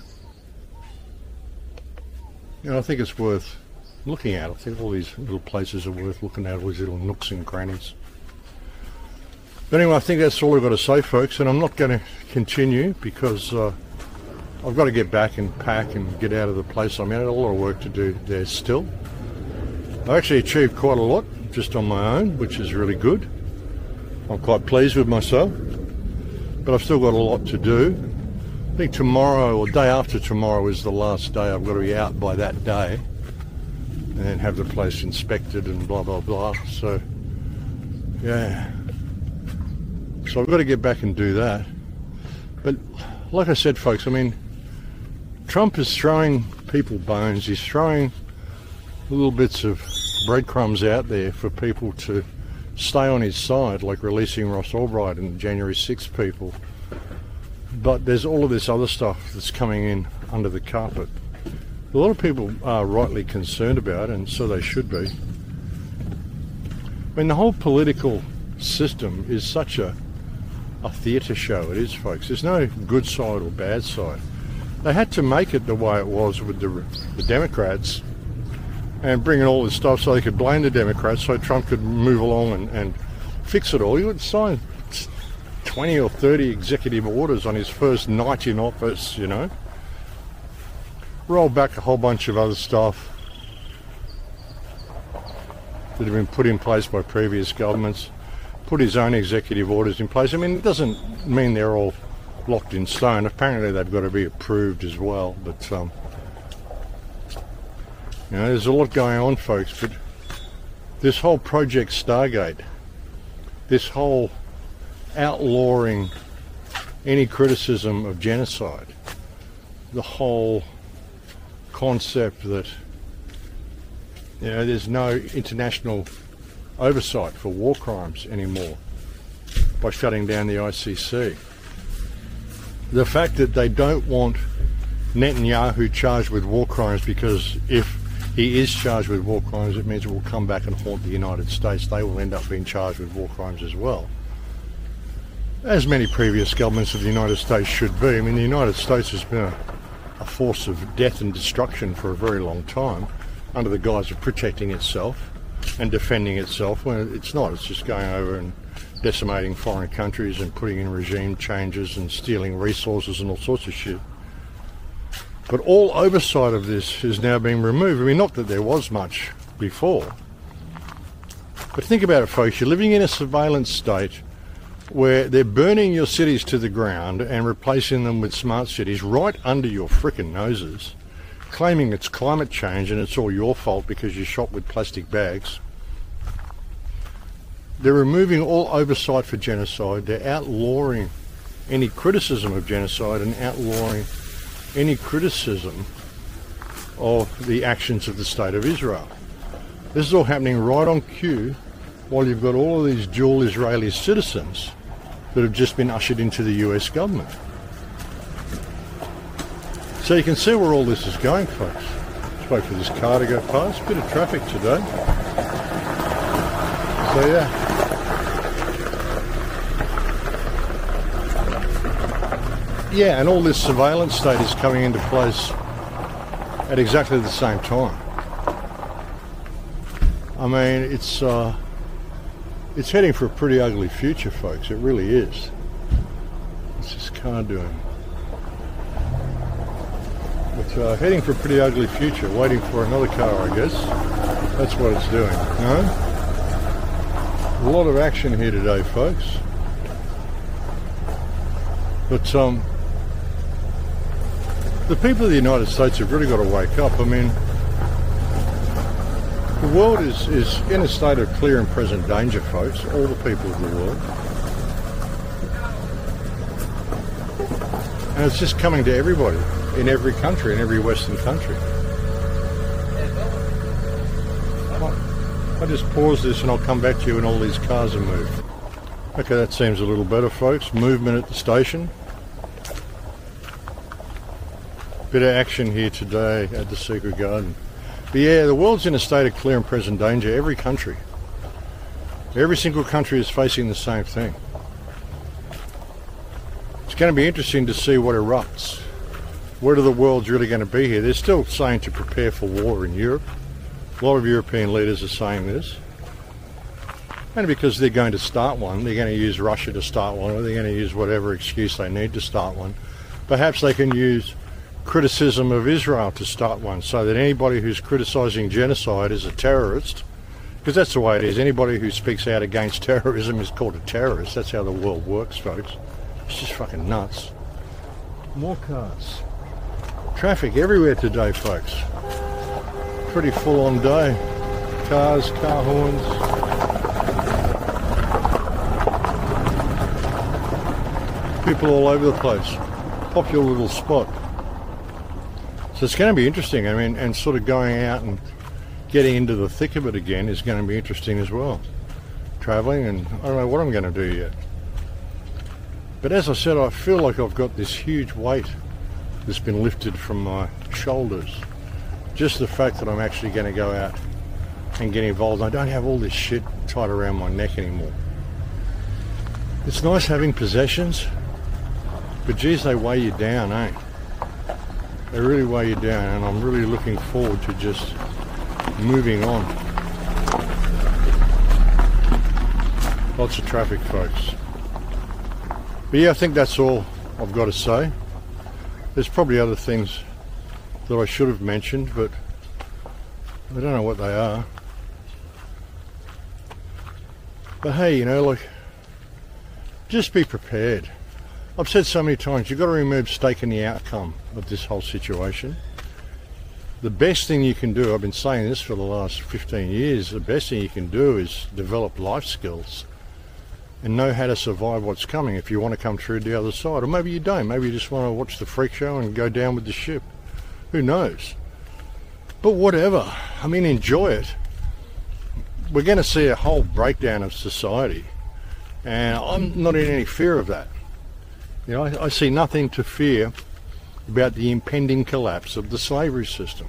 You know, I think it's worth looking at. I think all these little places are worth looking at, all these little nooks and crannies. But anyway, I think that's all I've got to say, folks, and I'm not going to continue because I've got to get back and pack and get out of the place I'm in. I have a lot of work to do there still. I've actually achieved quite a lot just on my own, which is really good. I'm quite pleased with myself, but I've still got a lot to do. I think tomorrow or day after tomorrow is the last day. I've got to be out by that day and then have the place inspected and blah, blah, blah. So, yeah. So I've got to get back and do that. But like I said, folks, I mean, Trump is throwing people bones. He's throwing little bits of breadcrumbs out there for people to stay on his side, like releasing Ross Albright and the January 6th people. But there's all of this other stuff that's coming in under the carpet. A lot of people are rightly concerned about it, and so they should be. I mean, the whole political system is such a theatre show, it is, folks. There's no good side or bad side. They had to make it the way it was with the Democrats and bring in all this stuff so they could blame the Democrats so Trump could move along and fix it all. He would sign 20 or 30 executive orders on his first night in office, you know. Roll back a whole bunch of other stuff that have been put in place by previous governments, put his own executive orders in place. I mean, it doesn't mean they're all locked in stone. Apparently they've got to be approved as well, but you know, there's a lot going on, folks. But this whole Project Stargate, this whole outlawing any criticism of genocide, the whole concept that, you know, there's no international oversight for war crimes anymore by shutting down the ICC. The fact that they don't want Netanyahu charged with war crimes, because if he is charged with war crimes, it means it will come back and haunt the United States. They will end up being charged with war crimes as well, as many previous governments of the United States should be. I mean, the United States has been a force of death and destruction for a very long time, under the guise of protecting itself and defending itself, when it's not. It's just going over and decimating foreign countries and putting in regime changes and stealing resources and all sorts of shit. But all oversight of this is now being removed. I mean, not that there was much before, but think about it, folks. You're living in a surveillance state where they're burning your cities to the ground and replacing them with smart cities right under your frickin' noses, claiming it's climate change and it's all your fault because you shot with plastic bags. They're removing all oversight for genocide. They're outlawing any criticism of genocide and outlawing any criticism of the actions of the State of Israel. This is all happening right on cue while you've got all of these dual Israeli citizens that have just been ushered into the US government. So you can see where all this is going, folks. Just wait for this car to go past. Bit of traffic today. So yeah. Yeah, and all this surveillance state is coming into place at exactly the same time. I mean, it's heading for a pretty ugly future, folks. It really is. What's this car doing? It's heading for a pretty ugly future, waiting for another car, I guess. That's what it's doing, no? A lot of action here today, folks. But the people of the United States have really got to wake up. I mean, the world is in a state of clear and present danger, folks, all the people of the world. And it's just coming to everybody, in every country, in every Western country. I'll just pause this and I'll come back to you when all these cars are moved. Okay, that seems a little better, folks. Movement at the station. Bit of action here today at the Secret Garden. But yeah, the world's in a state of clear and present danger, every country. Every single country is facing the same thing. It's going to be interesting to see what erupts. Where the world's really going to be here. They're still saying to prepare for war in Europe. A lot of European leaders are saying this. And because they're going to start one, they're going to use Russia to start one, or they're going to use whatever excuse they need to start one. Perhaps they can use criticism of Israel to start one, so that anybody who's criticising genocide is a terrorist, because that's the way it is. Anybody who speaks out against terrorism is called a terrorist. That's how the world works, folks. It's just fucking nuts. More cars. Traffic everywhere today, folks. Pretty full-on day. Cars, car horns. People all over the place. Popular little spot. So it's going to be interesting. I mean, and sort of going out and getting into the thick of it again is going to be interesting as well. Travelling, and I don't know what I'm going to do yet. But as I said, I feel like I've got this huge weight that's been lifted from my shoulders. Just the fact that I'm actually going to go out and get involved. I don't have all this shit tied around my neck anymore. It's nice having possessions, but geez, they weigh you down, eh? They really weigh you down, and I'm really looking forward to just moving on. Lots of traffic, folks. But yeah, I think that's all I've got to say. There's probably other things that I should have mentioned, but I don't know what they are. But hey, you know, like, just be prepared. I've said so many times, you've got to remove stake in the outcome of this whole situation. The best thing you can do, I've been saying this for the last 15 years, the best thing you can do is develop life skills and know how to survive what's coming if you want to come through the other side. Or maybe you don't. Maybe you just want to watch the freak show and go down with the ship. Who knows? But whatever. I mean, enjoy it. We're going to see a whole breakdown of society. And I'm not in any fear of that. You know, I see nothing to fear about the impending collapse of the slavery system.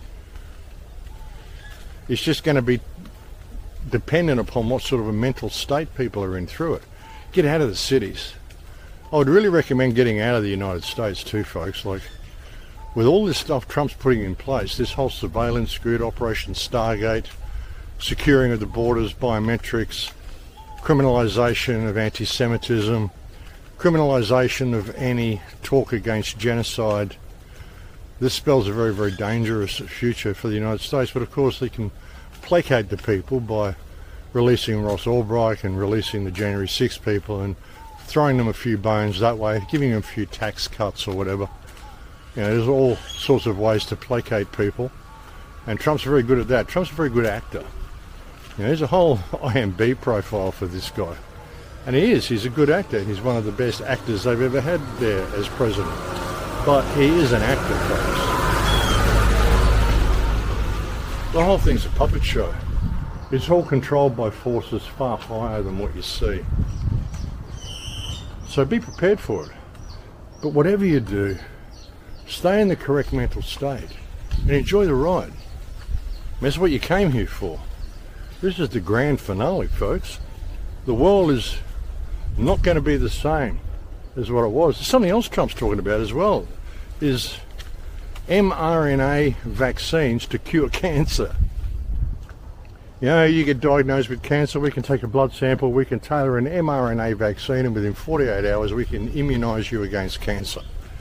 It's just going to be dependent upon what sort of a mental state people are in through it. Get out of the cities. I would really recommend getting out of the United States too, folks. Like, with all this stuff Trump's putting in place, this whole surveillance grid, Operation Stargate, securing of the borders, biometrics, criminalisation of anti-Semitism, criminalisation of any talk against genocide. This spells a very, very dangerous future for the United States, but of course they can placate the people by releasing Ross Ulbricht and releasing the January 6 people and throwing them a few bones that way, giving them a few tax cuts or whatever. You know, there's all sorts of ways to placate people, and Trump's very good at that. Trump's a very good actor. You know, there's a whole IMB profile for this guy. And he's a good actor. He's one of the best actors they've ever had there as president. But he is an actor, folks. The whole thing's a puppet show. It's all controlled by forces far higher than what you see. So be prepared for it. But whatever you do, stay in the correct mental state and enjoy the ride. That's what you came here for. This is the grand finale, folks. The world is not going to be the same as what it was. There's something else Trump's talking about as well, is mRNA vaccines to cure cancer. You know, you get diagnosed with cancer, we can take a blood sample, we can tailor an mRNA vaccine, and within 48 hours we can immunise you against cancer.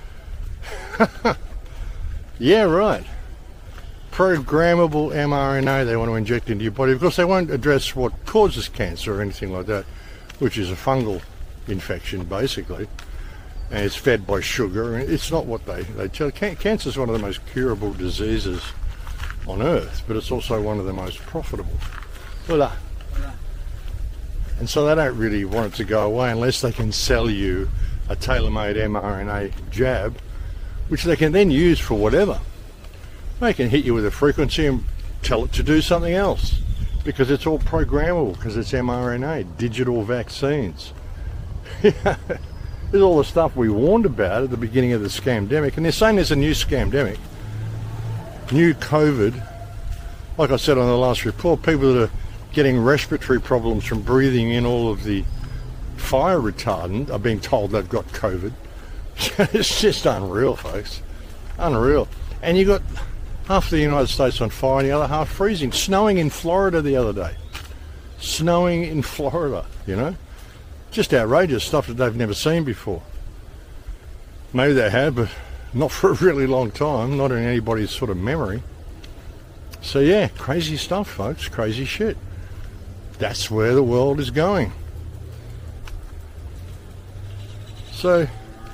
Yeah, right. Programmable mRNA they want to inject into your body. Of course, they won't address what causes cancer or anything like that, which is a fungal infection, basically. And it's fed by sugar. It's not what they tell. Cancer is one of the most curable diseases on Earth, but it's also one of the most profitable. Voila. And so they don't really want it to go away unless they can sell you a tailor-made mRNA jab, which they can then use for whatever. They can hit you with a frequency and tell it to do something else, because it's all programmable, because it's mRNA, digital vaccines. There's all the stuff we warned about at the beginning of the scamdemic, and they're saying there's a new scamdemic, new COVID. Like I said on the last report, people that are getting respiratory problems from breathing in all of the fire retardant are being told they've got COVID. It's just unreal, folks. Unreal. And you got half the United States on fire and the other half freezing. Snowing in Florida the other day. Snowing in Florida, you know. Just outrageous stuff that they've never seen before. Maybe they have, but not for a really long time. Not in anybody's sort of memory. So yeah, crazy stuff, folks. Crazy shit. That's where the world is going. So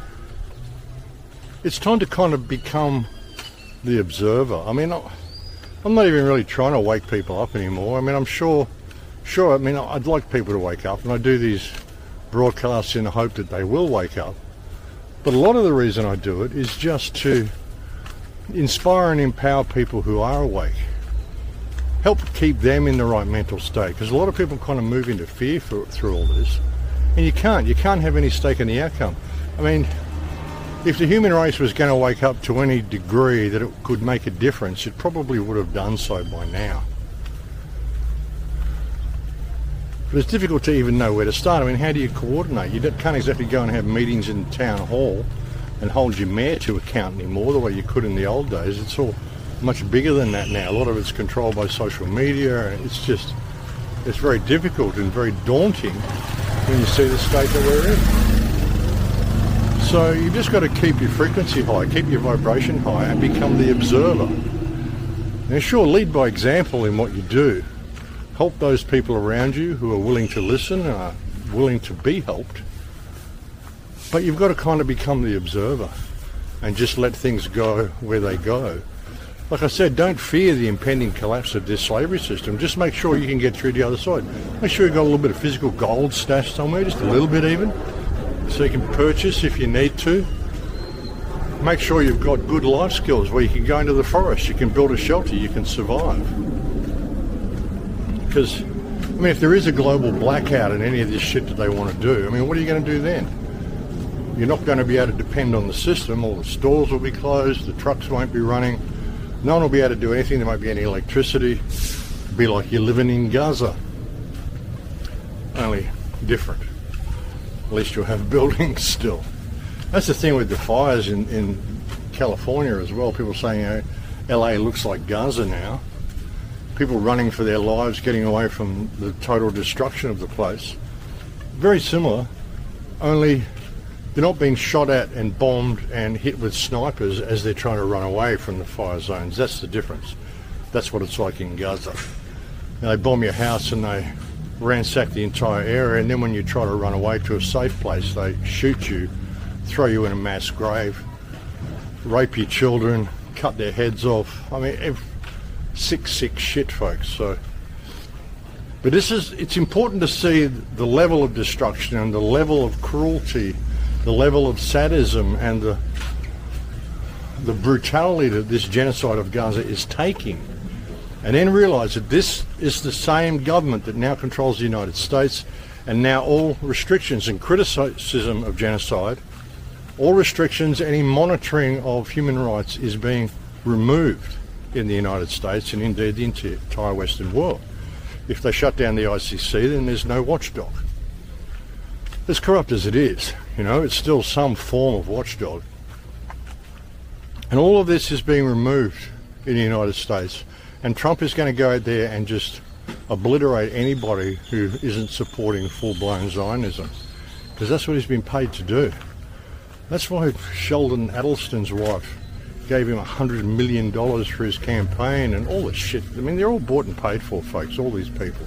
it's time to kind of become the observer. I mean, I'm not even really trying to wake people up anymore. I mean, I'm sure, I mean, I'd like people to wake up, and I do these broadcasts in the hope that they will wake up. But a lot of the reason I do it is just to inspire and empower people who are awake. Help keep them in the right mental state, because a lot of people kind of move into fear through all this, and you can't have any stake in the outcome. I mean, if the human race was going to wake up to any degree that it could make a difference, it probably would have done so by now. But it's difficult to even know where to start. I mean, how do you coordinate? You can't exactly go and have meetings in town hall and hold your mayor to account anymore the way you could in the old days. It's all much bigger than that now. A lot of it's controlled by social media, and it's very difficult and very daunting when you see the state that we're in. So you've just got to keep your frequency high, keep your vibration high, and become the observer. Now sure, lead by example in what you do. Help those people around you who are willing to listen and are willing to be helped. But you've got to kind of become the observer and just let things go where they go. Like I said, don't fear the impending collapse of this slavery system. Just make sure you can get through to the other side. Make sure you've got a little bit of physical gold stashed somewhere, just a little bit even, so you can purchase if you need to. Make sure you've got good life skills where you can go into the forest, you can build a shelter, you can survive. Because, I mean, if there is a global blackout in any of this shit that they want to do, I mean, what are you going to do then? You're not going to be able to depend on the system. All the stores will be closed, the trucks won't be running. No one will be able to do anything. There won't be any electricity. It'll be like you're living in Gaza. Only different. At least you'll have buildings still. That's the thing with the fires in California as well. People saying, LA looks like Gaza now. People running for their lives, getting away from the total destruction of the place. Very similar, only they're not being shot at and bombed and hit with snipers as they're trying to run away from the fire zones. That's the difference. That's what it's like in Gaza. Now, they bomb your house and they ransack the entire area, and then when you try to run away to a safe place, they shoot you, throw you in a mass grave, rape your children, cut their heads off. I mean, sick shit, folks. So, but it's important to see the level of destruction and the level of cruelty, the level of sadism and the brutality that this genocide of Gaza is taking, and then realise that this is the same government that now controls the United States, and now all restrictions and criticism of genocide, all restrictions, any monitoring of human rights is being removed in the United States and indeed the entire Western world. If they shut down the ICC, then there's no watchdog. As corrupt as it is, you know, it's still some form of watchdog. And all of this is being removed in the United States. And Trump is going to go out there and just obliterate anybody who isn't supporting full-blown Zionism. Because that's what he's been paid to do. That's why Sheldon Adelsten's wife gave him $100 million for his campaign and all this shit. I mean, they're all bought and paid for, folks, all these people.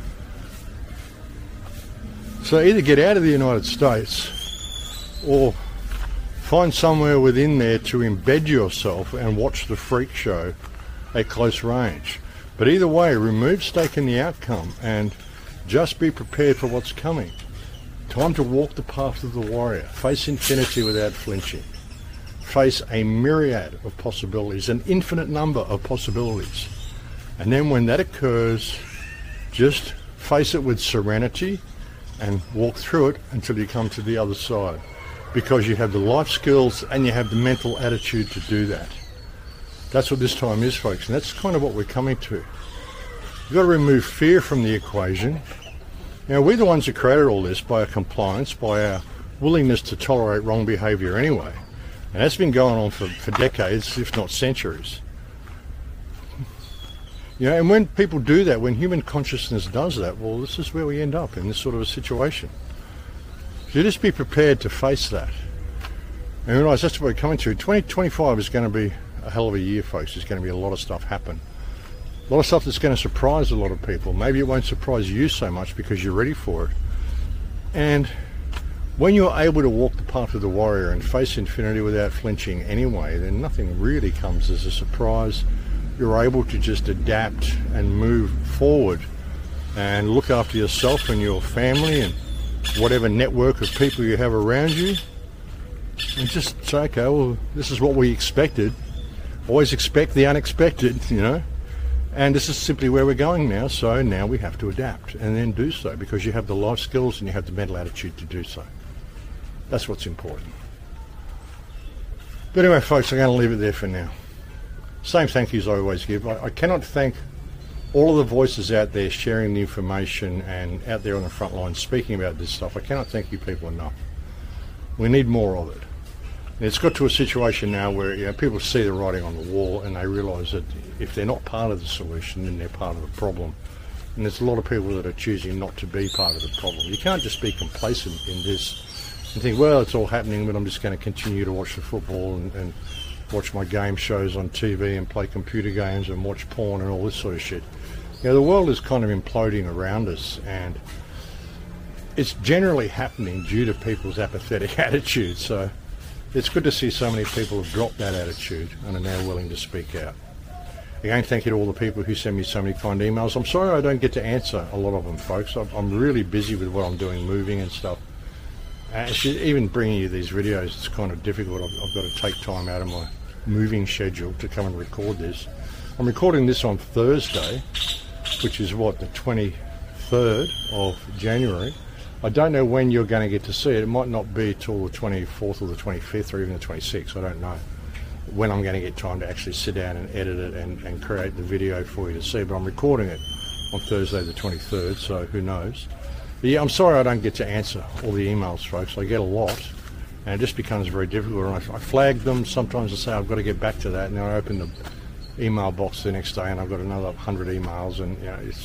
So either get out of the United States or find somewhere within there to embed yourself and watch the freak show at close range. But either way, remove stake in the outcome and just be prepared for what's coming. Time to walk the path of the warrior. Face infinity without flinching. Face a myriad of possibilities, an infinite number of possibilities. And then when that occurs, just face it with serenity and walk through it until you come to the other side. Because you have the life skills and you have the mental attitude to do that. That's what this time is, folks, and that's kind of what we're coming to. You've got to remove fear from the equation. Now, we're the ones that created all this by our compliance, by our willingness to tolerate wrong behaviour anyway. And that's been going on for decades, if not centuries. You know, and when people do that, when human consciousness does that, well, this is where we end up, in this sort of a situation. So just be prepared to face that. And realise that's what we're coming to. 2025 is going to be a hell of a year, folks. There's going to be a lot of stuff happen. A lot of stuff that's going to surprise a lot of people. Maybe it won't surprise you so much because you're ready for it. And when you're able to walk the path of the warrior and face infinity without flinching anyway, then nothing really comes as a surprise. You're able to just adapt and move forward and look after yourself and your family and whatever network of people you have around you. And just say, okay, well, this is what we expected. Always expect the unexpected, you know. And this is simply where we're going now, so now we have to adapt and then do so because you have the life skills and you have the mental attitude to do so. That's what's important. But anyway, folks, I'm going to leave it there for now. Same thank yous I always give. I cannot thank all of the voices out there sharing the information and out there on the front line speaking about this stuff. I cannot thank you people enough. We need more of it. And it's got to a situation now where people see the writing on the wall and they realise that if they're not part of the solution, then they're part of the problem. And there's a lot of people that are choosing not to be part of the problem. You can't just be complacent in this and think, well, it's all happening, but I'm just going to continue to watch the football and watch my game shows on TV and play computer games and watch porn and all this sort of shit. You know, the world is kind of imploding around us, and it's generally happening due to people's apathetic attitude. So it's good to see so many people have dropped that attitude and are now willing to speak out. Again, thank you to all the people who send me so many kind emails. I'm sorry I don't get to answer a lot of them, folks. I'm really busy with what I'm doing, moving and stuff. Actually, even bringing you these videos, it's kind of difficult. I've got to take time out of my moving schedule to come and record this. I'm recording this on Thursday, which is what, the 23rd of January. I don't know when you're going to get to see it. It might not be till the 24th or the 25th or even the 26th. I don't know when I'm going to get time to actually sit down and edit it and create the video for you to see. But I'm recording it on Thursday the 23rd, so who knows. But yeah, I'm sorry I don't get to answer all the emails, folks. I get a lot, and it just becomes very difficult. And I flag them. Sometimes I say I've got to get back to that, and then I open the email box the next day and I've got another 100 emails, and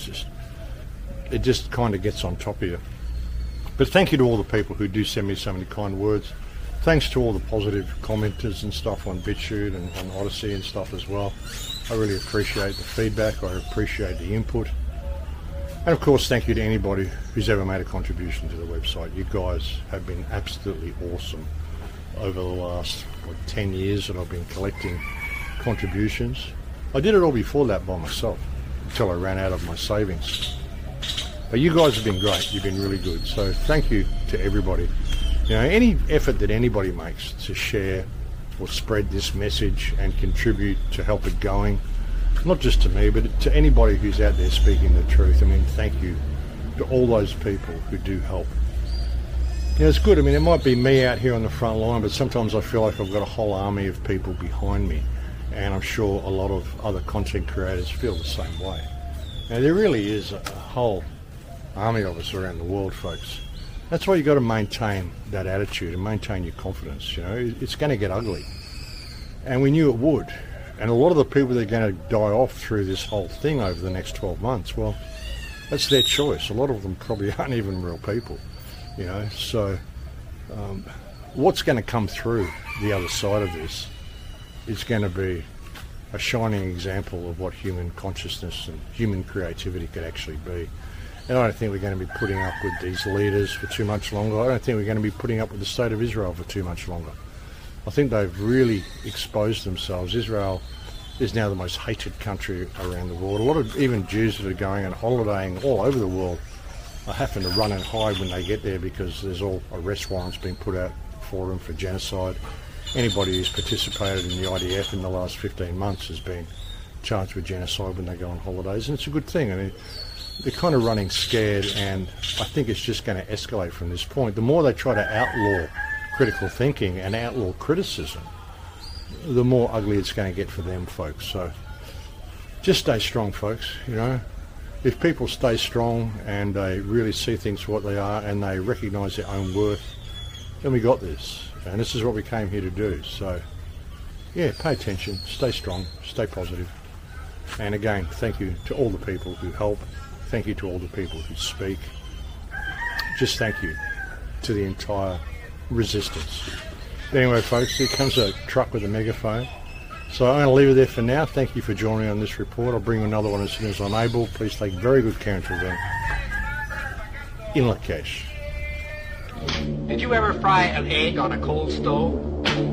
it just kind of gets on top of you. But thank you to all the people who do send me so many kind words. Thanks to all the positive commenters and stuff on BitChute and on Odyssey and stuff as well. I really appreciate the feedback. I appreciate the input. And of course, thank you to anybody who's ever made a contribution to the website. You guys have been absolutely awesome over the last 10 years that I've been collecting contributions. I did it all before that by myself until I ran out of my savings. But you guys have been great. You've been really good. So thank you to everybody. You know, any effort that anybody makes to share or spread this message and contribute to help it going, not just to me, but to anybody who's out there speaking the truth. I mean, thank you to all those people who do help. You know, it's good. I mean, it might be me out here on the front line, but sometimes I feel like I've got a whole army of people behind me. And I'm sure a lot of other content creators feel the same way. Now, there really is a whole army of us around the world, folks. That's why you've got to maintain that attitude and maintain your confidence. You know, it's going to get ugly. And we knew it would. And a lot of the people that are going to die off through this whole thing over the next 12 months, well, that's their choice. A lot of them probably aren't even real people, you know. So what's going to come through the other side of this is going to be a shining example of what human consciousness and human creativity could actually be. And I don't think we're going to be putting up with these leaders for too much longer. I don't think we're going to be putting up with the state of Israel for too much longer. I think they've really exposed themselves. Israel is now the most hated country around the world. A lot of even Jews that are going and holidaying all over the world are having to run and hide when they get there because there's all arrest warrants being put out for them for genocide. Anybody who's participated in the IDF in the last 15 months has been charged with genocide when they go on holidays, and it's a good thing. I mean, they're kind of running scared, and I think it's just going to escalate from this point. The more they try to outlaw critical thinking and outlaw criticism, the more ugly it's going to get for them, folks. So just stay strong, folks. You know, if people stay strong and they really see things for what they are and they recognise their own worth, then we got this. And this is what we came here to do. So yeah, pay attention, stay strong, stay positive. And again, thank you to all the people who help. Thank you to all the people who speak. Just thank you to the entire resistance. Anyway, folks, here comes a truck with a megaphone. So I'm going to leave it there for now. Thank you for joining me on this report. I'll bring you another one as soon as I'm able. Please take very good care until then. In Lakesh. Did you ever fry an egg on a cold stove?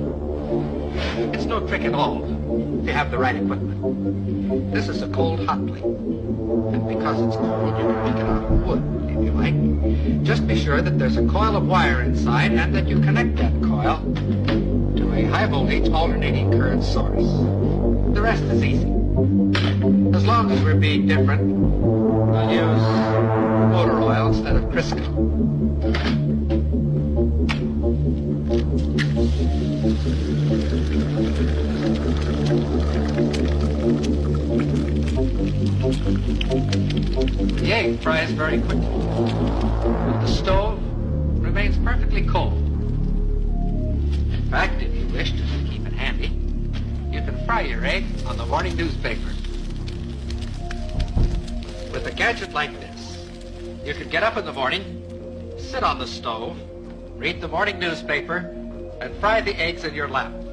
It's no trick at all if you have the right equipment. This is a cold hot plate. And because it's cold, you can make it out of wood, if you like. Just be sure that there's a coil of wire inside and that you connect that coil high voltage alternating current source. The rest is easy. As long as we're being different, we'll use motor oil instead of Crisco. The egg fries very quickly, but the stove remains perfectly cold. In fact, if you wish to keep it handy, you can fry your egg on the morning newspaper. With a gadget like this, you can get up in the morning, sit on the stove, read the morning newspaper, and fry the eggs in your lap.